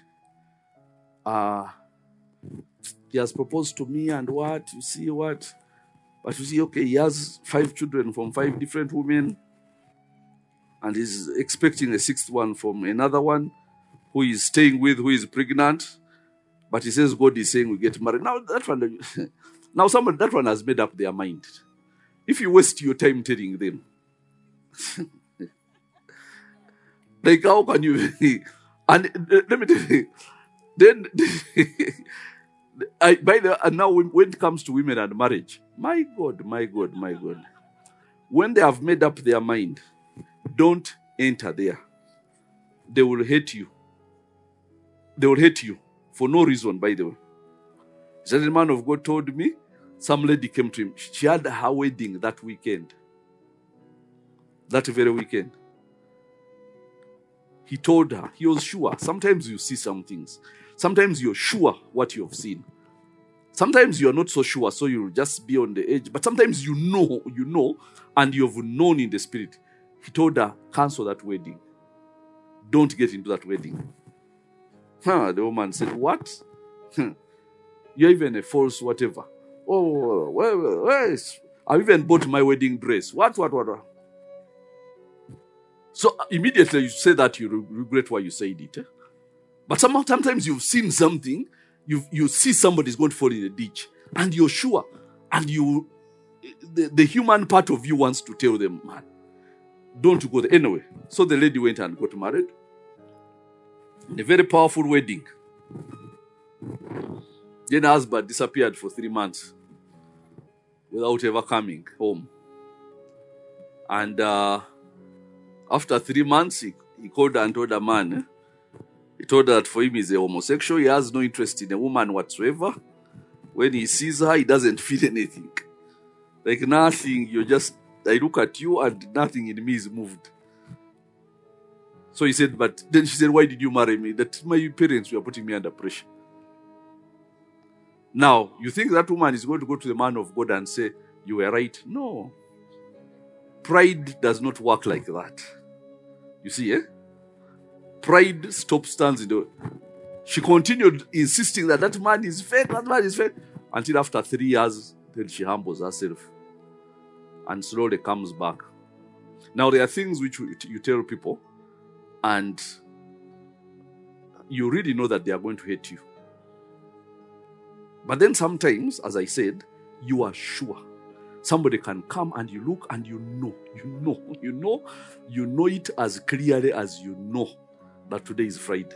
he has proposed to me and what? You see what? But you see, okay, he has 5 children from 5 different women and he's expecting a 6th one from another one who is staying with, who is pregnant. But he says God is saying we get married. Now that one has made up their mind. If you waste your time telling them, like how can you? And let me tell you, then and now when it comes to women and marriage, my God, when they have made up their mind, don't enter there. They will hate you. They will hate you for no reason, by the way. A certain man of God told me, some lady came to him. She had her wedding that weekend. That very weekend. He told her, he was sure. Sometimes you see some things. Sometimes you're sure what you have seen. Sometimes you're not so sure, so you'll just be on the edge. But sometimes you know, and you've known in the spirit. He told her, cancel that wedding. Don't get into that wedding. The woman said, what? You're even a false whatever. Oh, well, I even bought my wedding dress. What? So immediately you say that, you regret why you said it. But sometimes you've seen something, you see somebody's going to fall in a ditch, and you're sure, and the human part of you wants to tell them, man, don't go there. Anyway, so the lady went and got married. A very powerful wedding. Then the husband disappeared for 3 months without ever coming home. And after 3 months, he called her and told her, man, he told her that for him he's a homosexual. He has no interest in a woman whatsoever. When he sees her, he doesn't feel anything. Like nothing, I look at you and nothing in me is moved. So he said, but then she said, why did you marry me? That my parents were putting me under pressure. Now, you think that woman is going to go to the man of God and say, You were right. No. Pride does not work like that. You see, Pride stands in the... She continued insisting that that man is fake, until after 3 years, then she humbles herself and slowly comes back. Now, there are things which you tell people, and you really know that they are going to hate you. But then sometimes, as I said, you are sure. Somebody can come and you look and you know it as clearly as you know that today is Friday.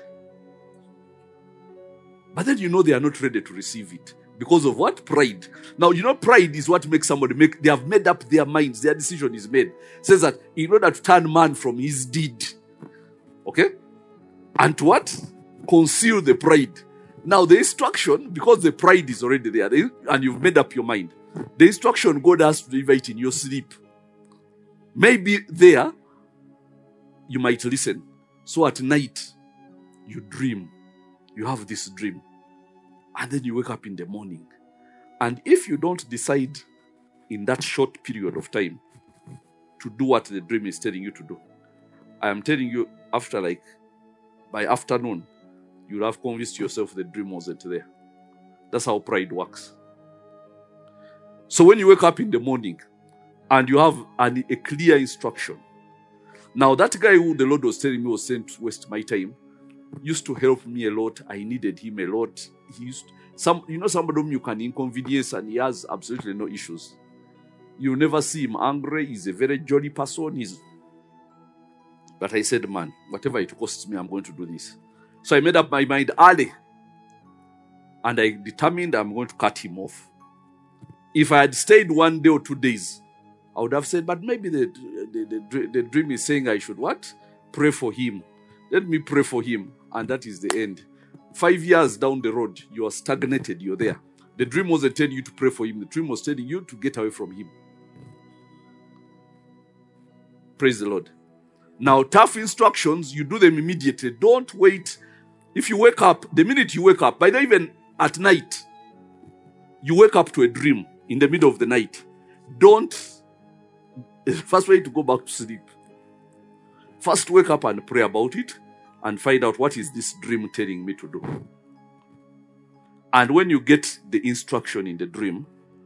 But then you know they are not ready to receive it. Because of what? Pride. Now, pride is what makes somebody they have made up their minds. Their decision is made. It says that in order to turn man from his deed. Okay? And to what? Conceal the pride. Now, the instruction, because the pride is already there, and you've made up your mind, the instruction God has to deliver it in your sleep. Maybe there, you might listen. So at night, you dream. You have this dream. And then you wake up in the morning. And if you don't decide in that short period of time to do what the dream is telling you to do, I am telling you, by afternoon, you'll have convinced yourself the dream wasn't there. That's how pride works. So when you wake up in the morning and you have a clear instruction, now that guy who the Lord was telling me was sent to waste my time used to help me a lot. I needed him a lot. He used somebody whom you can inconvenience and he has absolutely no issues. You never see him angry. He's a very jolly person. But I said, man, whatever it costs me, I'm going to do this. So I made up my mind early. And I determined I'm going to cut him off. If I had stayed 1 day or 2 days, I would have said, but maybe the dream is saying I should what? Pray for him. Let me pray for him. And that is the end. 5 years down the road, you are stagnated. You're there. The dream wasn't telling you to pray for him. The dream was telling you to get away from him. Praise the Lord. Now, tough instructions, you do them immediately. Don't wait. If you wake up, the minute you wake up, by then even at night, you wake up to a dream in the middle of the night. First way to go back to sleep. First wake up and pray about it and find out what is this dream telling me to do. And when you get the instruction in the dream,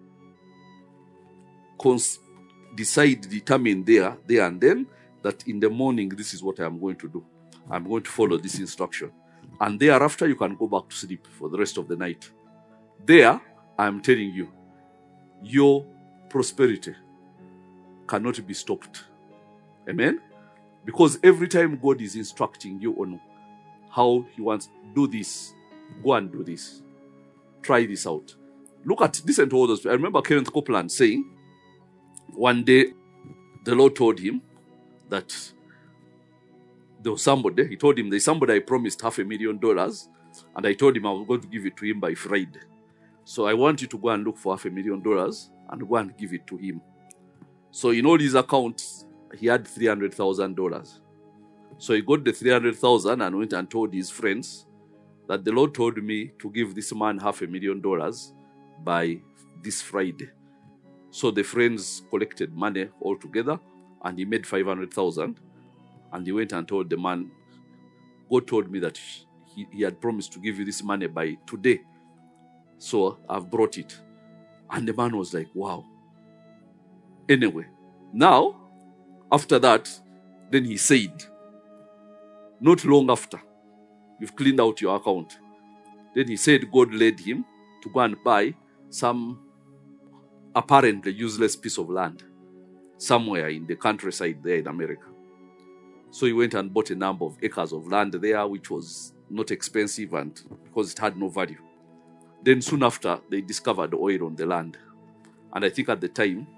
determine there and then that in the morning, this is what I am going to do. I'm going to follow this instruction. And thereafter, you can go back to sleep for the rest of the night. There, I'm telling you, your prosperity cannot be stopped. Amen? Because every time God is instructing you on how He wants, do this, go and do this. Try this out. Listen to all those. I remember Kenneth Copeland saying, one day, the Lord told him that there was somebody, He told him, there's somebody I promised $500,000, and I told him I was going to give it to him by Friday. So I want you to go and look for $500,000 and go and give it to him. So in all his accounts, he had $300,000. So he got the $300,000 and went and told his friends that the Lord told me to give this man $500,000 by this Friday. So the friends collected money all together and he made $500,000. And he went and told the man, God told me that he had promised to give you this money by today. So I've brought it. And the man was like, wow. Anyway, now, after that, then he said, not long after, you've cleaned out your account. Then he said God led him to go and buy some apparently useless piece of land somewhere in the countryside there in America. So he went and bought a number of acres of land there, which was not expensive and because it had no value. Then soon after, they discovered oil on the land. And I think at the time,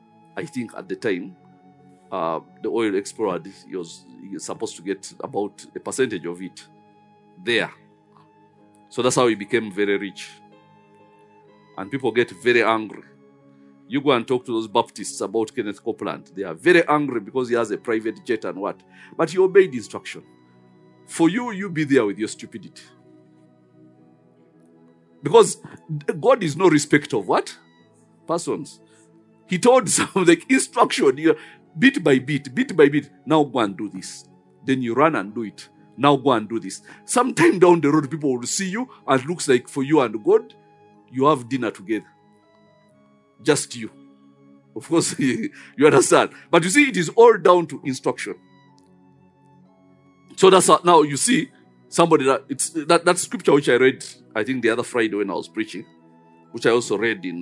the oil explorer, he was supposed to get about a percentage of it there. So that's how he became very rich. And people get very angry. You go and talk to those Baptists about Kenneth Copeland. They are very angry because he has a private jet and what. But he obeyed instruction. For you, you be there with your stupidity. Because God is no respecter of what? Persons. He told some like instruction, bit by bit, bit by bit. Now go and do this. Then you run and do it. Now go and do this. Sometime down the road, people will see you and it looks like for you and God, you have dinner together. Just you. Of course, you understand. But you see, it is all down to instruction. So that's how, now you see somebody that scripture which I read, I think the other Friday when I was preaching, which I also read in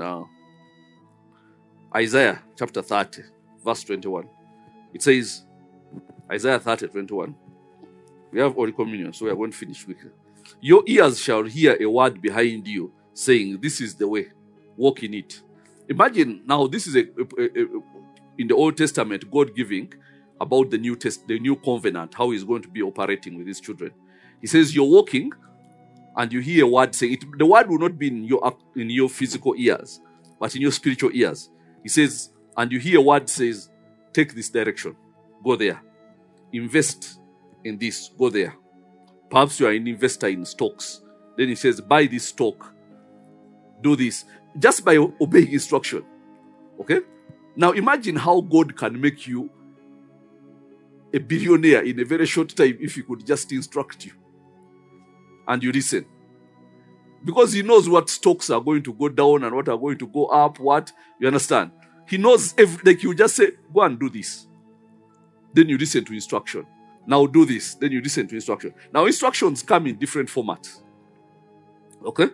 Isaiah chapter 30, verse 21. It says, Isaiah 30, 21. We have Holy Communion, so we are going to finish quickly. Your ears shall hear a word behind you, saying, this is the way, walk in it. Imagine now, this is in the Old Testament, God giving about the new covenant, how He's going to be operating with His children. He says, you're walking, and you hear a word saying it. The word will not be in your physical ears, but in your spiritual ears. He says, and you hear a word says, take this direction, go there, invest in this, go there. Perhaps you are an investor in stocks. Then he says, buy this stock, do this, just by obeying instruction. Okay? Now imagine how God can make you a billionaire in a very short time if He could just instruct you. And you listen. Because He knows what stocks are going to go down and what are going to go up, what, you understand? He knows, like you just say, go and do this. Then you listen to instruction. Now do this. Then you listen to instruction. Now instructions come in different formats. Okay?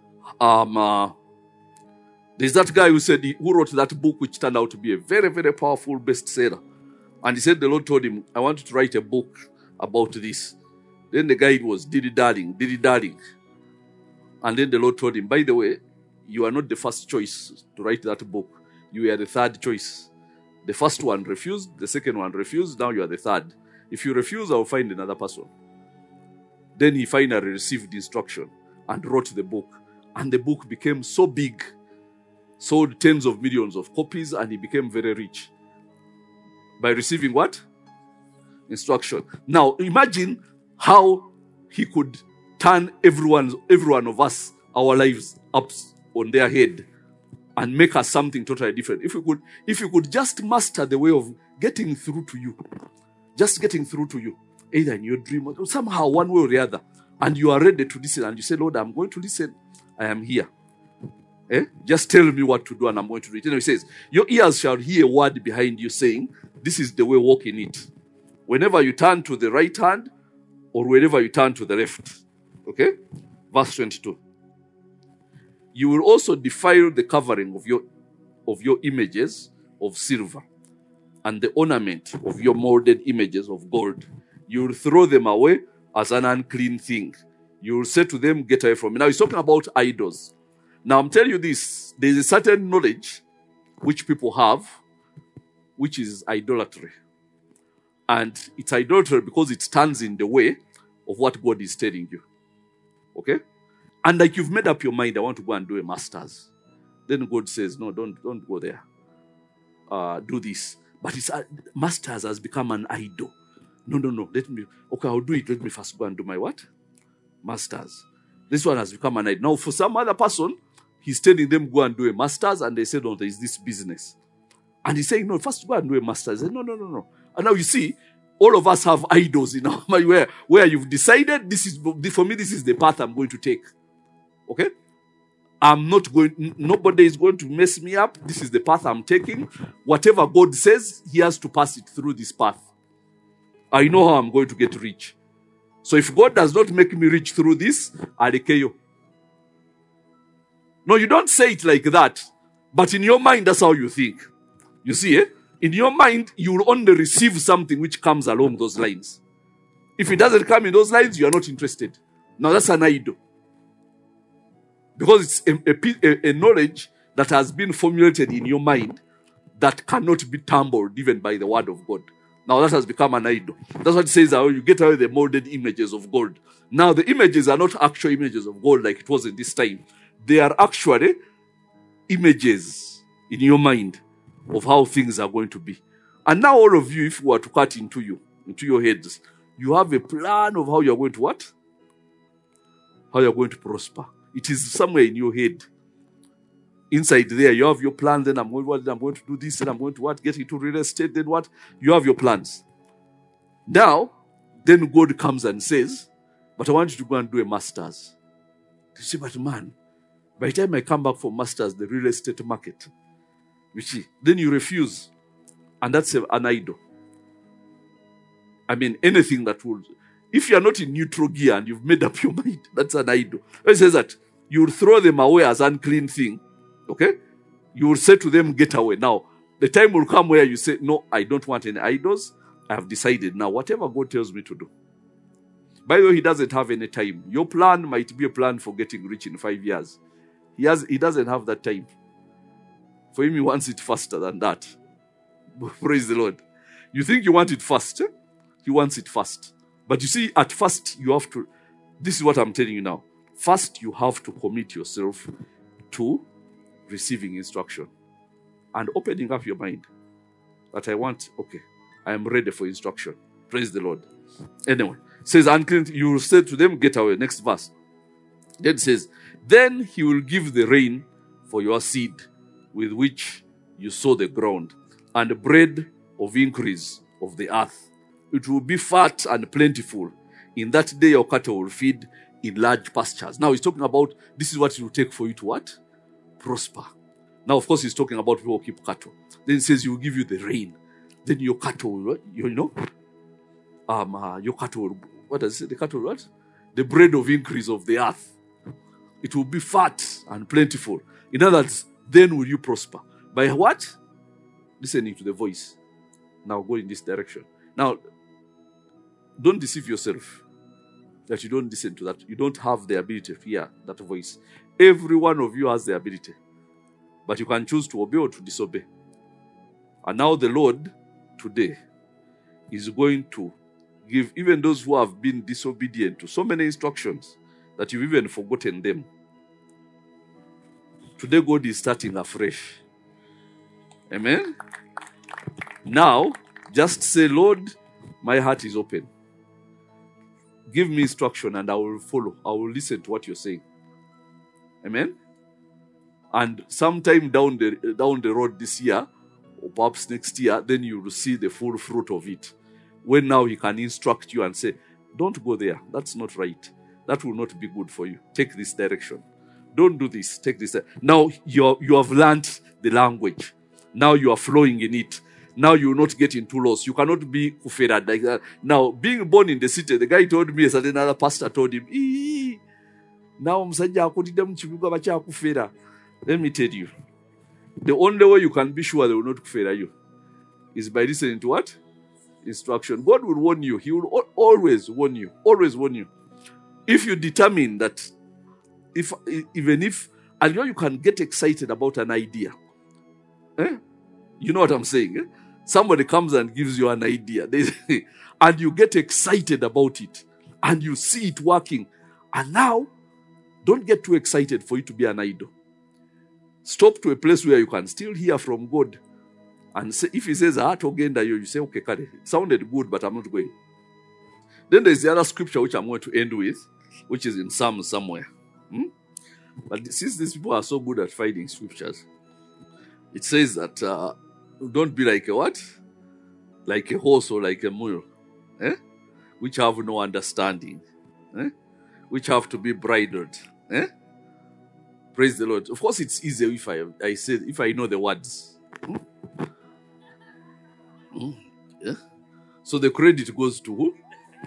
There's that guy who wrote that book which turned out to be a very, very powerful bestseller. And he said the Lord told him, I want you to write a book about this. Then the guy was dilly-dallying. And then the Lord told him, by the way, you are not the first choice to write that book. You are the third choice. The first one refused, the second one refused, now you are the third. If you refuse, I will find another person. Then he finally received instruction and wrote the book. And the book became so big, sold tens of millions of copies, and he became very rich. By receiving what? Instruction. Now, imagine how he could turn every one of us, our lives up on their head and make us something totally different. If you could just master the way of getting through to you, just getting through to you, either in your dream or somehow one way or the other, and you are ready to listen, and you say, Lord, I'm going to listen. I am here. Just tell me what to do and I'm going to do it. And he says, your ears shall hear a word behind you saying, this is the way, walk in it. Whenever you turn to the right hand or whenever you turn to the left. Okay? Verse 22. You will also defile the covering of your images of silver and the ornament of your molded images of gold. You will throw them away as an unclean thing. You will say to them, get away from me. Now he's talking about idols. Now I'm telling you this, there is a certain knowledge which people have, which is idolatry. And it's idolatry because it stands in the way of what God is telling you. Okay? And like you've made up your mind, I want to go and do a master's. Then God says, no, don't go there. Do this. But it's master's has become an idol. No. Okay, I'll do it. Let me first go and do my what? Master's. This one has become an idol. Now, for some other person, he's telling them go and do a master's, and they say, no, there is this business. And he's saying, no, first go and do a master's. Say, no. And now you see, all of us have idols in our mind where you've decided for me, this is the path I'm going to take. Okay? Nobody is going to mess me up. This is the path I'm taking. Whatever God says, He has to pass it through this path. I know how I'm going to get rich. So if God does not make me rich through this, I'll decay you. No, you don't say it like that. But in your mind, that's how you think. You see, in your mind, you will only receive something which comes along those lines. If it doesn't come in those lines, you are not interested. Now that's an idol. Because it's a knowledge that has been formulated in your mind that cannot be tumbled even by the word of God. Now that has become an idol. That's what it says, you get away the molded images of gold. Now the images are not actual images of gold like it was in this time. They are actually images in your mind of how things are going to be. And now all of you, if we were to cut into your heads, you have a plan of how you're going to what? How you're going to prosper. It is somewhere in your head. Inside there, you have your plan. Then I'm going to do this, and I'm going to what? Get into real estate. Then what? You have your plans. Now, then God comes and says, but I want you to go and do a master's. You see, but man, by the time I come back for master's, the real estate market, you see, then you refuse. And that's an idol. I mean, anything that would, if you're not in neutral gear and you've made up your mind, that's an idol. It says that you will throw them away as unclean thing. Okay? You will say to them, get away. Now, the time will come where you say, no, I don't want any idols. I have decided now, whatever God tells me to do. By the way, he doesn't have any time. Your plan might be a plan for getting rich in 5 years. He doesn't have that time. For him, he wants it faster than that. Praise the Lord. You think you want it fast? He wants it fast. But you see, at first, you have to, this is what I'm telling you now. First, you have to commit yourself to receiving instruction and opening up your mind that I am ready for instruction. Praise the Lord. Anyway, says, unclean, you will say to them, get away. Next verse. Then it says, then he will give the rain for your seed with which you sow the ground, and bread of increase of the earth. It will be fat and plentiful. In that day your cattle will feed in large pastures. Now he's talking about, this is what it will take for you to what? Prosper. Now, of course, he's talking about people who keep cattle. Then he says he will give you the rain. Then your cattle will, your cattle will, what does it say? The cattle will what? The bread of increase of the earth. It will be fat and plentiful. In other words, then will you prosper. By what? Listening to the voice. Now go in this direction. Now, don't deceive yourself that you don't listen to that. You don't have the ability to hear that voice. Every one of you has the ability. But you can choose to obey or to disobey. And now the Lord today is going to give even those who have been disobedient to so many instructions that you've even forgotten them. Today God is starting afresh. Amen? Now, just say, Lord, my heart is open. Give me instruction and I will follow. I will listen to what you're saying. Amen? And sometime down the road this year, or perhaps next year, then you will see the full fruit of it. When now he can instruct you and say, don't go there. That's not right. That will not be good for you. Take this direction. Don't do this. Take this. Now you have learned the language. Now you are flowing in it. Now you will not get into loss. You cannot be kufera like that. Now, being born in the city, the guy told me, another pastor told him, now let me tell you, the only way you can be sure they will not kufera you is by listening to what? Instruction. God will warn you. He will always warn you. Always warn you. If you determine that, even if, and you can get excited about an idea. You know what I'm saying? Somebody comes and gives you an idea. And you get excited about it. And you see it working. And now, don't get too excited for it to be an idol. Stop to a place where you can still hear from God. And say, if he says, you say, okay, it sounded good, but I'm not going. Then there's the other scripture which I'm going to end with, which is in Psalms somewhere. But since these people are so good at finding scriptures, it says that don't be like a what? Like a horse or like a mule, which have no understanding, which have to be bridled. Praise the Lord. Of course, it's easier if I know the words. Yeah. So the credit goes to who?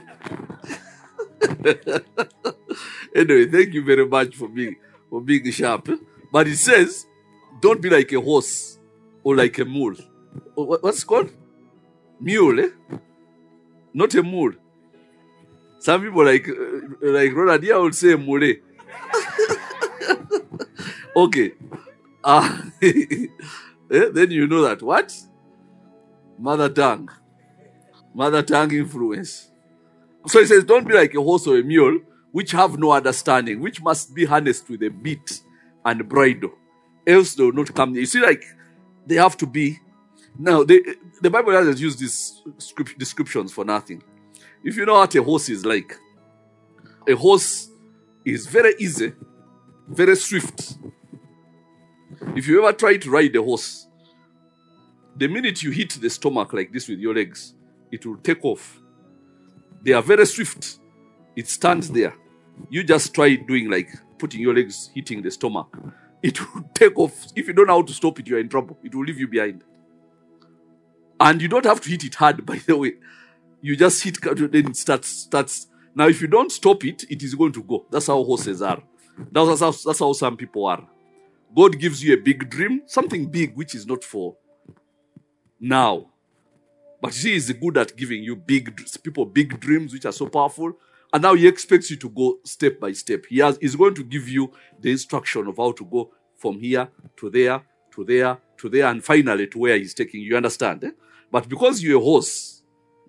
Anyway, thank you very much for being sharp. But it says, don't be like a horse or like a mule. What's it called? Mule, not a mule. Some people like Ronald here would say mule. Okay. Then you know that what? Mother tongue influence. So it says, don't be like a horse or a mule, which have no understanding, which must be harnessed with a bit and bridle, else they will not come near. You see, like, they have to be. Now, the Bible doesn't use these descriptions for nothing. If you know what a horse is like, a horse is very easy, very swift. If you ever try to ride a horse, the minute you hit the stomach like this with your legs, it will take off. They are very swift. It stands there. You just try doing like putting your legs hitting the stomach. It will take off. If you don't know how to stop it, you are in trouble. It will leave you behind. And you don't have to hit it hard, by the way. You just hit, then it starts. Now, if you don't stop it, it is going to go. That's how horses are. That's how some people are. God gives you a big dream, something big which is not for now. But He is good at giving you big dreams which are so powerful. And now He expects you to go step by step. He's going to give you the instruction of how to go from here to there, to there, to there, and finally to where He's taking you. You understand? But because you're a horse,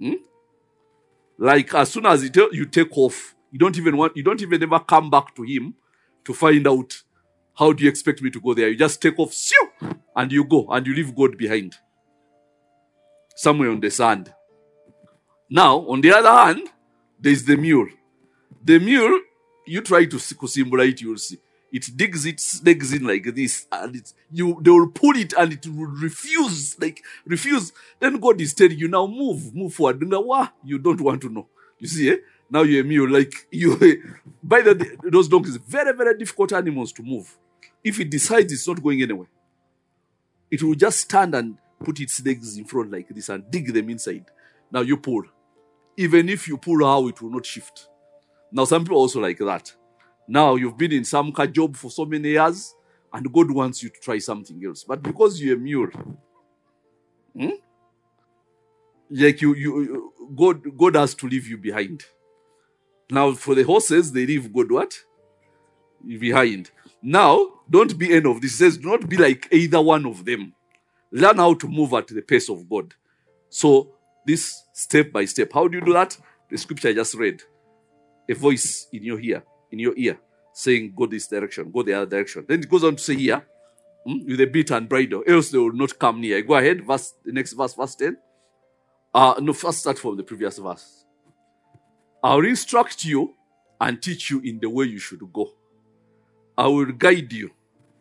like as soon as you take off, you don't even ever come back to Him to find out how do you expect me to go there. You just take off, and you go, and you leave God behind. Somewhere on the sand. Now, on the other hand, there's the mule. The mule, you try to symbolize it, you'll see. It digs its legs in like this, and they will pull it, and it will refuse. Then God is telling you, now move forward. You don't want to know. You see, now you're a mule. By those donkeys, very, very difficult animals to move. If it decides it's not going anywhere, it will just stand and put its legs in front like this and dig them inside. Now you pull. Even if you pull how, it will not shift. Now some people are also like that. Now you've been in some job for so many years, and God wants you to try something else. But because you're a mule, God has to leave you behind. Now for the horses, they leave God what? Behind. Now, don't be any of this. It says, do not be like either one of them. Learn how to move at the pace of God. So, this step by step. How do you do that? The scripture I just read. A voice in your ear, saying, go this direction, go the other direction. Then it goes on to say here, with a bit and bridle, else they will not come near. Go ahead, the next verse, verse 10. First start from the previous verse. I will instruct you and teach you in the way you should go. I will guide you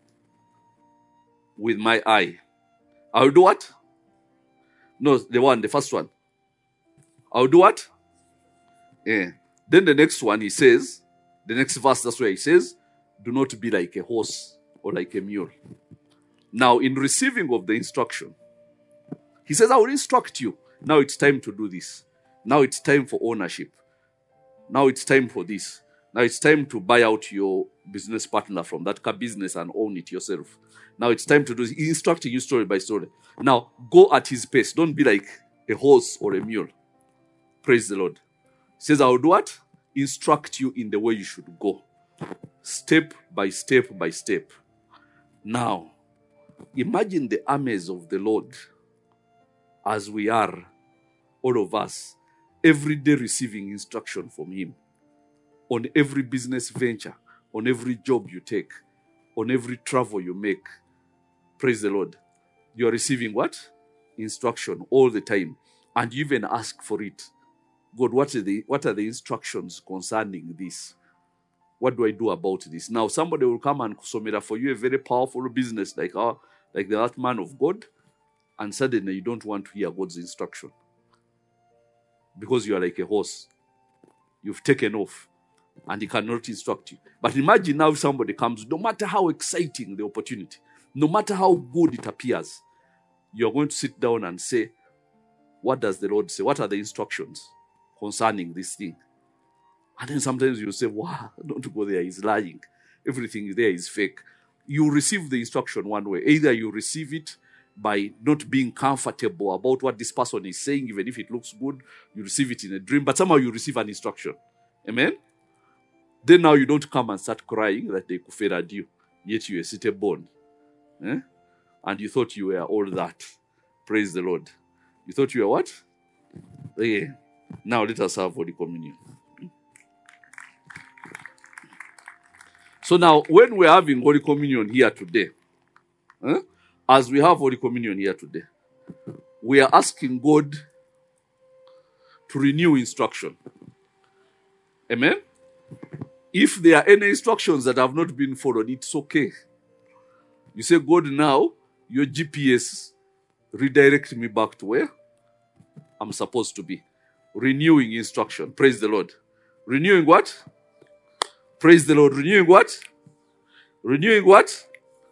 with my eye. I will do what? No, the first one. I will do what? Yeah. Then the next one, he says, the next verse, that's where he says, do not be like a horse or like a mule. Now, in receiving of the instruction, he says, I will instruct you. Now it's time to do this. Now it's time for ownership. Now it's time for this. Now it's time to buy out your business partner from that car business and own it yourself. Now it's time to do this. He's instructing you story by story. Now, go at his pace. Don't be like a horse or a mule. Praise the Lord. He says, I will do what? Instruct you in the way you should go. Step by step by step. Now, imagine the armies of the Lord as we are, all of us, every day receiving instruction from Him. On every business venture, on every job you take, on every travel you make. Praise the Lord. You are receiving what? Instruction all the time. And you even ask for it. God, what are the instructions concerning this? What do I do about this? Now, somebody will come and somera for you a very powerful business like that man of God, and suddenly you don't want to hear God's instruction. Because you are like a horse. You've taken off. And He cannot instruct you. But imagine now if somebody comes, no matter how exciting the opportunity, no matter how good it appears, you're going to sit down and say, what does the Lord say? What are the instructions concerning this thing? And then sometimes you say, wow, don't go there, he's lying. Everything there is fake. You receive the instruction one way. Either you receive it by not being comfortable about what this person is saying, even if it looks good, you receive it in a dream, but somehow you receive an instruction. Amen? Then now you don't come and start crying that they kuffered you, yet you are still born. And you thought you were all that. Praise the Lord. You thought you were what? Yeah. Now let us have Holy Communion. So now, when we're having Holy Communion here today, as we have Holy Communion here today, we are asking God to renew instruction. Amen? If there are any instructions that have not been followed, it's okay. You say, God, now your GPS redirect me back to where I'm supposed to be. Renewing instruction. Praise the Lord. Renewing what? Praise the Lord. Renewing what? Renewing what?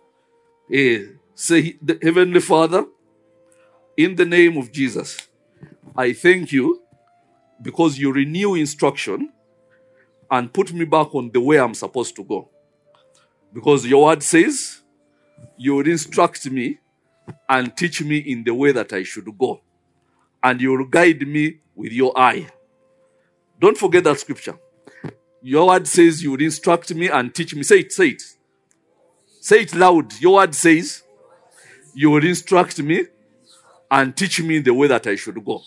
Say, the Heavenly Father, in the name of Jesus, I thank you because you renew instruction and put me back on the way I'm supposed to go. Because your word says you will instruct me and teach me in the way that I should go. And you will guide me with your eye. Don't forget that scripture. Your word says you will instruct me and teach me. Say it, say it. Say it loud. Your word says you will instruct me and teach me in the way that I should go.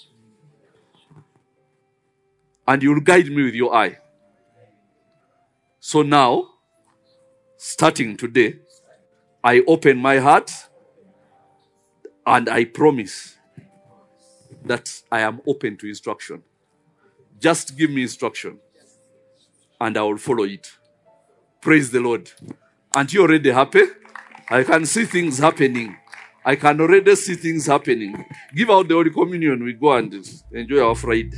And you will guide me with your eye. So now, starting today, I open my heart and I promise that I am open to instruction. Just give me instruction and I will follow it. Praise the Lord. Aren't you already happy? I can see things happening. I can already see things happening. Give out the Holy Communion. We go and enjoy our Friday.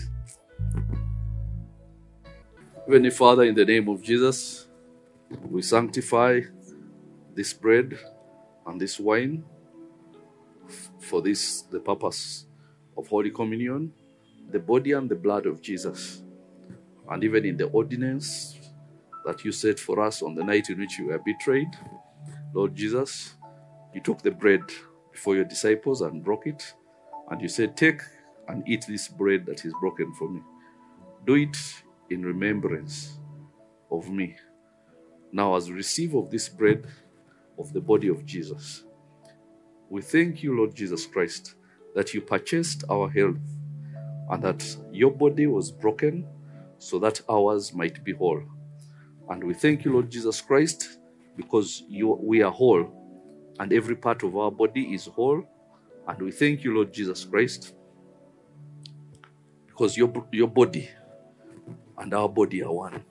Heavenly Father, in the name of Jesus, we sanctify this bread and this wine for this, the purpose of Holy Communion, the body and the blood of Jesus. And even in the ordinance that you set for us on the night in which you were betrayed, Lord Jesus, you took the bread before your disciples and broke it. And you said, take and eat this bread that is broken for me. Do it in remembrance of me. Now, as we receive of this bread of the body of Jesus, we thank you, Lord Jesus Christ, that you purchased our health and that your body was broken so that ours might be whole. And we thank you, Lord Jesus Christ, because we are whole and every part of our body is whole. And we thank you, Lord Jesus Christ, because your body and our body are one.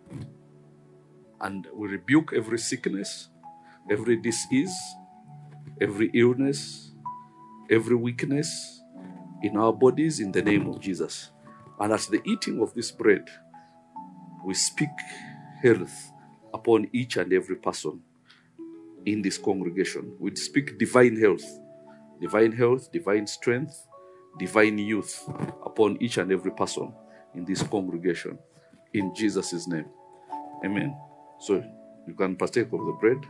And we rebuke every sickness, every disease, every illness, every weakness in our bodies in the name of Jesus. And at the eating of this bread, we speak health upon each and every person in this congregation. We speak divine health, divine strength, divine youth upon each and every person in this congregation. In Jesus' name. Amen. So you can partake of the bread.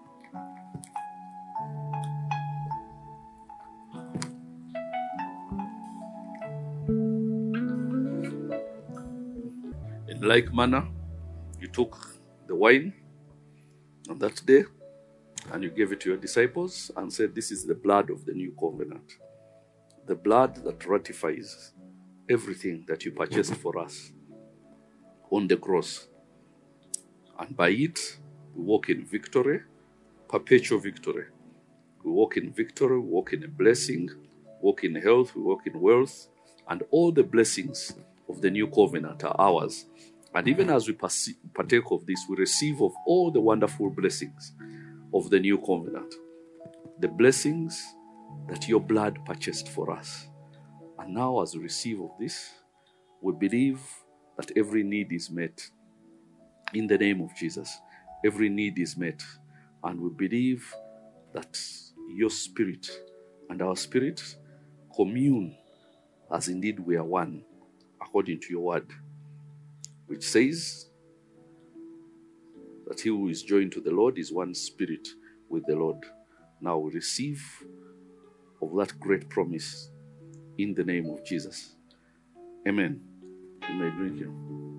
In like manner, you took the wine on that day and you gave it to your disciples and said, this is the blood of the new covenant. The blood that ratifies everything that you purchased for us on the cross. And by it, we walk in victory, perpetual victory. We walk in victory, we walk in a blessing, walk in health, we walk in wealth, and all the blessings of the new covenant are ours. And even as we partake of this, we receive of all the wonderful blessings of the new covenant. The blessings that your blood purchased for us. And now as we receive of this, we believe that every need is met. In the name of Jesus, every need is met. And we believe that your spirit and our spirit commune as indeed we are one, according to your word, which says that he who is joined to the Lord is one spirit with the Lord. Now we receive of that great promise in the name of Jesus. Amen. You may drink here.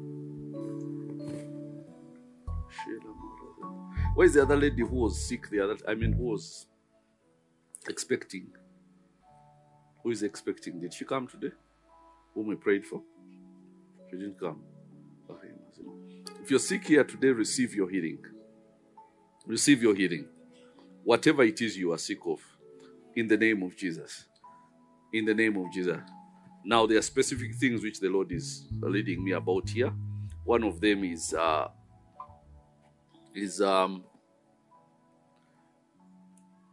Where is the other lady who was sick? Who was expecting? Who is expecting? Did she come today? Whom we prayed for? She didn't come. Okay. If you're sick here today, receive your healing. Receive your healing. Whatever it is you are sick of, in the name of Jesus. In the name of Jesus. Now, there are specific things which the Lord is leading me about here. One of them is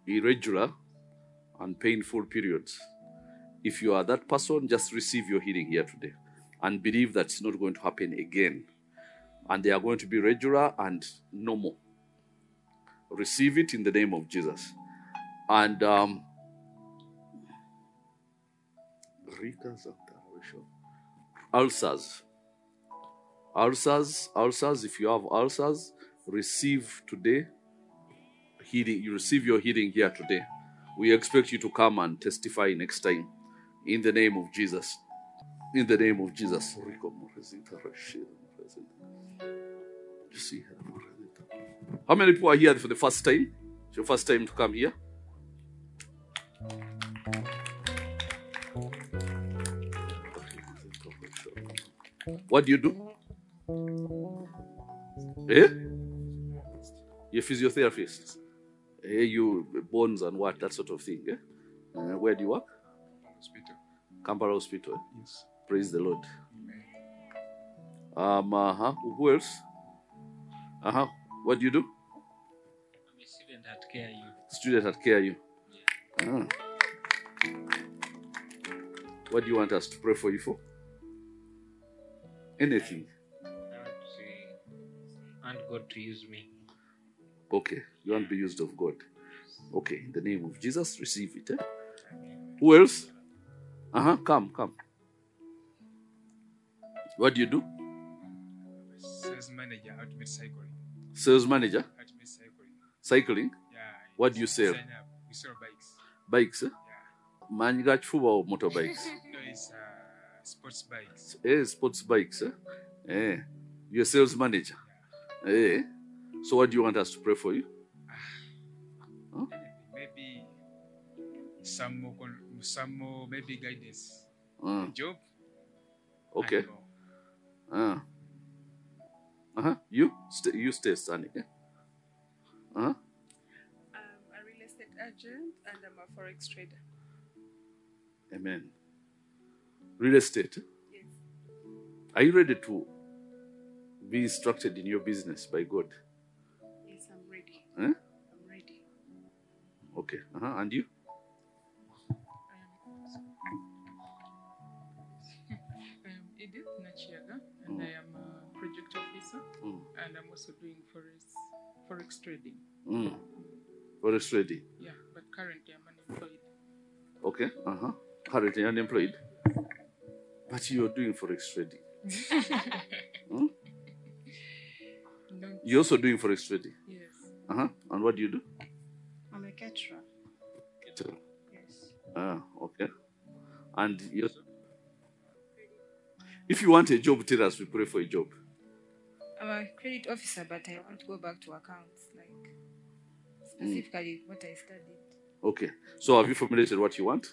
irregular and painful periods. If you are that person, just receive your healing here today and believe that it's not going to happen again. And they are going to be regular and normal. Receive it in the name of Jesus. And ulcers. Ulcers, if you have ulcers, receive today healing. You receive your healing here today. We expect you to come and testify next time. In the name of Jesus. In the name of Jesus. How many people are here for the first time? It's your first time to come here? What do you do? Eh? You're a physiotherapist. Eh? You bones and what? That sort of thing. Eh? Where do you work? Hospital. Kampala Hospital. Yes. Praise the Lord. Amen. Who else? What do you do? I'm a student at KIU. Student at KIU. What do you want us to pray for you for? Anything. I want God to use me. Okay. You want to be used of God. Okay. In the name of Jesus, receive it. Eh? Who else? Come. What do you do? Sales manager, ultimate cycling. Sales manager? Ultimate cycling. Cycling? Yeah. What do you sell? Sign up. We sell bikes. Bikes, eh? Yeah. Manyiga chifuba or motorbikes? No, it's sports bikes. Sports bikes, eh? You're a sales manager. So what do you want us to pray for you? Maybe some more, maybe guidance. Job. Okay. You stay standing. Eh? I'm a real estate agent and I'm a forex trader. Amen. Real estate. Yes. Are you ready to be instructed in your business by God? Yes, I'm ready. Eh? I'm ready. Okay. And you? Edith Nachiaga, and I am a project officer, and I'm also doing forex trading. Forex trading. Yeah, but currently I'm unemployed. Okay. Currently unemployed. But you're doing forex trading. No. You're also doing forex trading. Yes. And what do you do? I'm a caterer. Caterer. Yes. Okay. And you also? If you want a job, tell us. We pray for a job. I'm a credit officer, but I want to go back to accounts, like specifically what I studied. Okay. So have you formulated what you want?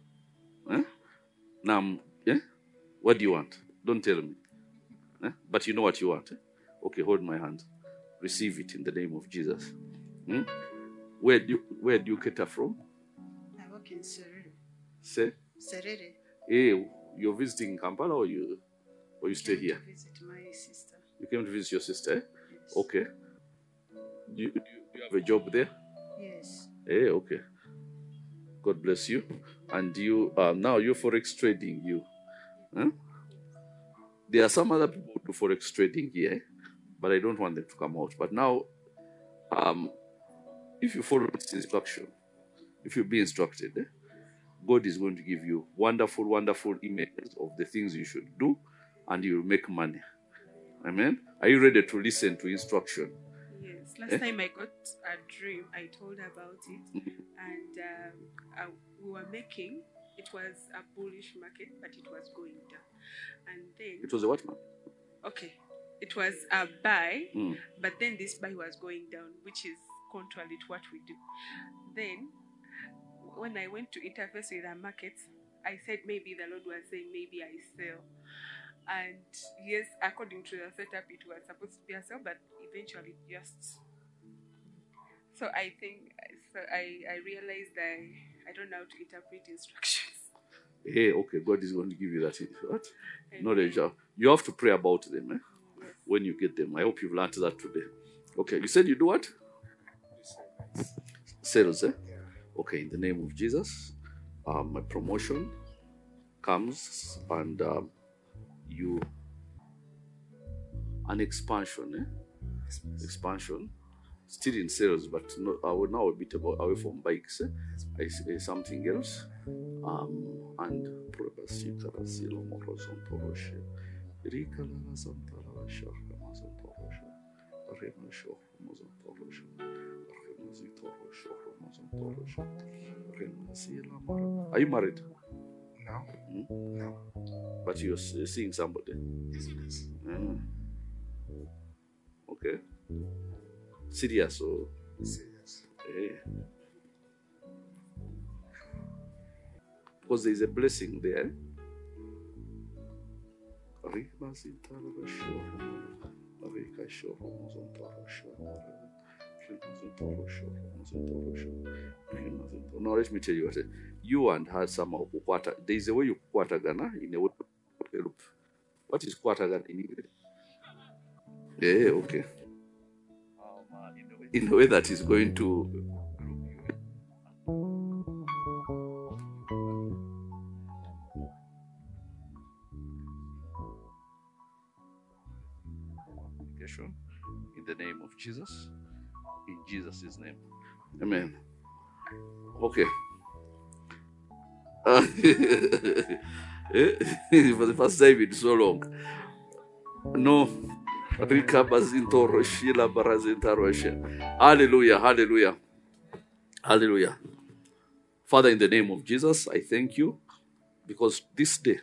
Now, what do you want? Don't tell me. But you know what you want. Okay, hold my hand. Receive it in the name of Jesus. Where do you cater from? I work in Serere. Say? Serere. Hey, you're visiting Kampala or you stay To here? visit my sister. You came to visit your sister? Yes. Okay. Do you have a job there? Yes. Hey, okay. God bless you. And you now you're forex trading. There are some other people who do forex trading here, but I don't want them to come out. But now, if you follow this instruction, if you be instructed, God is going to give you wonderful, wonderful images of the things you should do, and you will make money. Amen. Are you ready to listen to instruction? Yes. Last time I got a dream, I told her about it, and we were making. It was a bullish market, but it was going down, and then It was a what, man? okay, it was a buy, but then this buy was going down, which is contrary to what we do. Then, when I went to interface with the markets, I said maybe the Lord was saying maybe I sell. And yes, according to the setup, it was supposed to be a sell, but eventually just. So I think, I realized that I don't know how to interpret instructions. Hey, okay, God is going to give you that knowledge. You have to pray about them Yes. when you get them. I hope you've learned that today. Okay, you said you do what? Sales, Yeah. Okay, in the name of Jesus, my promotion comes and an expansion, expansion, still in sales, but I will now a bit away from bikes. I say something else. And are you married? No. No. But you're seeing somebody? Yes. Okay. Serious or? Serious. Because there is a blessing there. Now let me tell you what. You and her somehow kukwata. There is a way you kwatagana in a way. What is kwatagana in English? Yeah, okay. In a way that is going to in the name of Jesus, in Jesus' name. Amen. Okay. For the first time in so long. No. Hallelujah, hallelujah, hallelujah. Father, in the name of Jesus, I thank you because this day,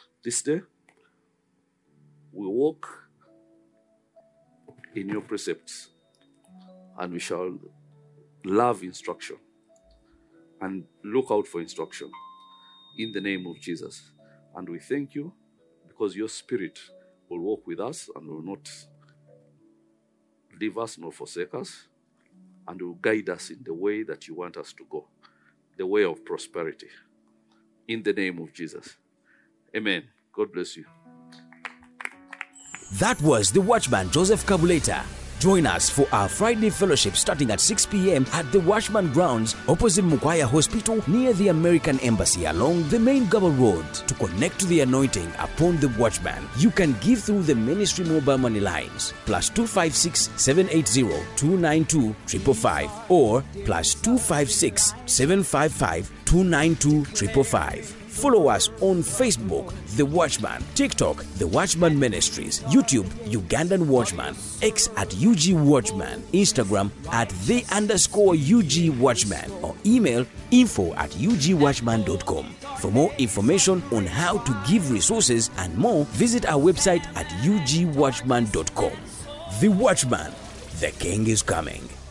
we walk in your precepts and we shall love instruction and look out for instruction in the name of Jesus. And we thank you because your spirit will walk with us and will not leave us nor forsake us, and will guide us in the way that you want us to go, the way of prosperity. In the name of Jesus. Amen. God bless you. That was the Watchman Joseph Kabuleta. Join us for our Friday fellowship starting at 6 p.m. at the Watchman Grounds opposite Mukwaya Hospital near the American Embassy along the main Gaba Road. To connect to the anointing upon the Watchman, you can give through the ministry mobile money lines +256 780 292 555 or +256 755 292 555. Follow us on Facebook, The Watchman, TikTok, The Watchman Ministries, YouTube, Ugandan Watchman, X at UG Watchman, Instagram at @the_UG Watchman, or email info@ugwatchman.com. For more information on how to give resources and more, visit our website at ugwatchman.com. The Watchman, the King is coming.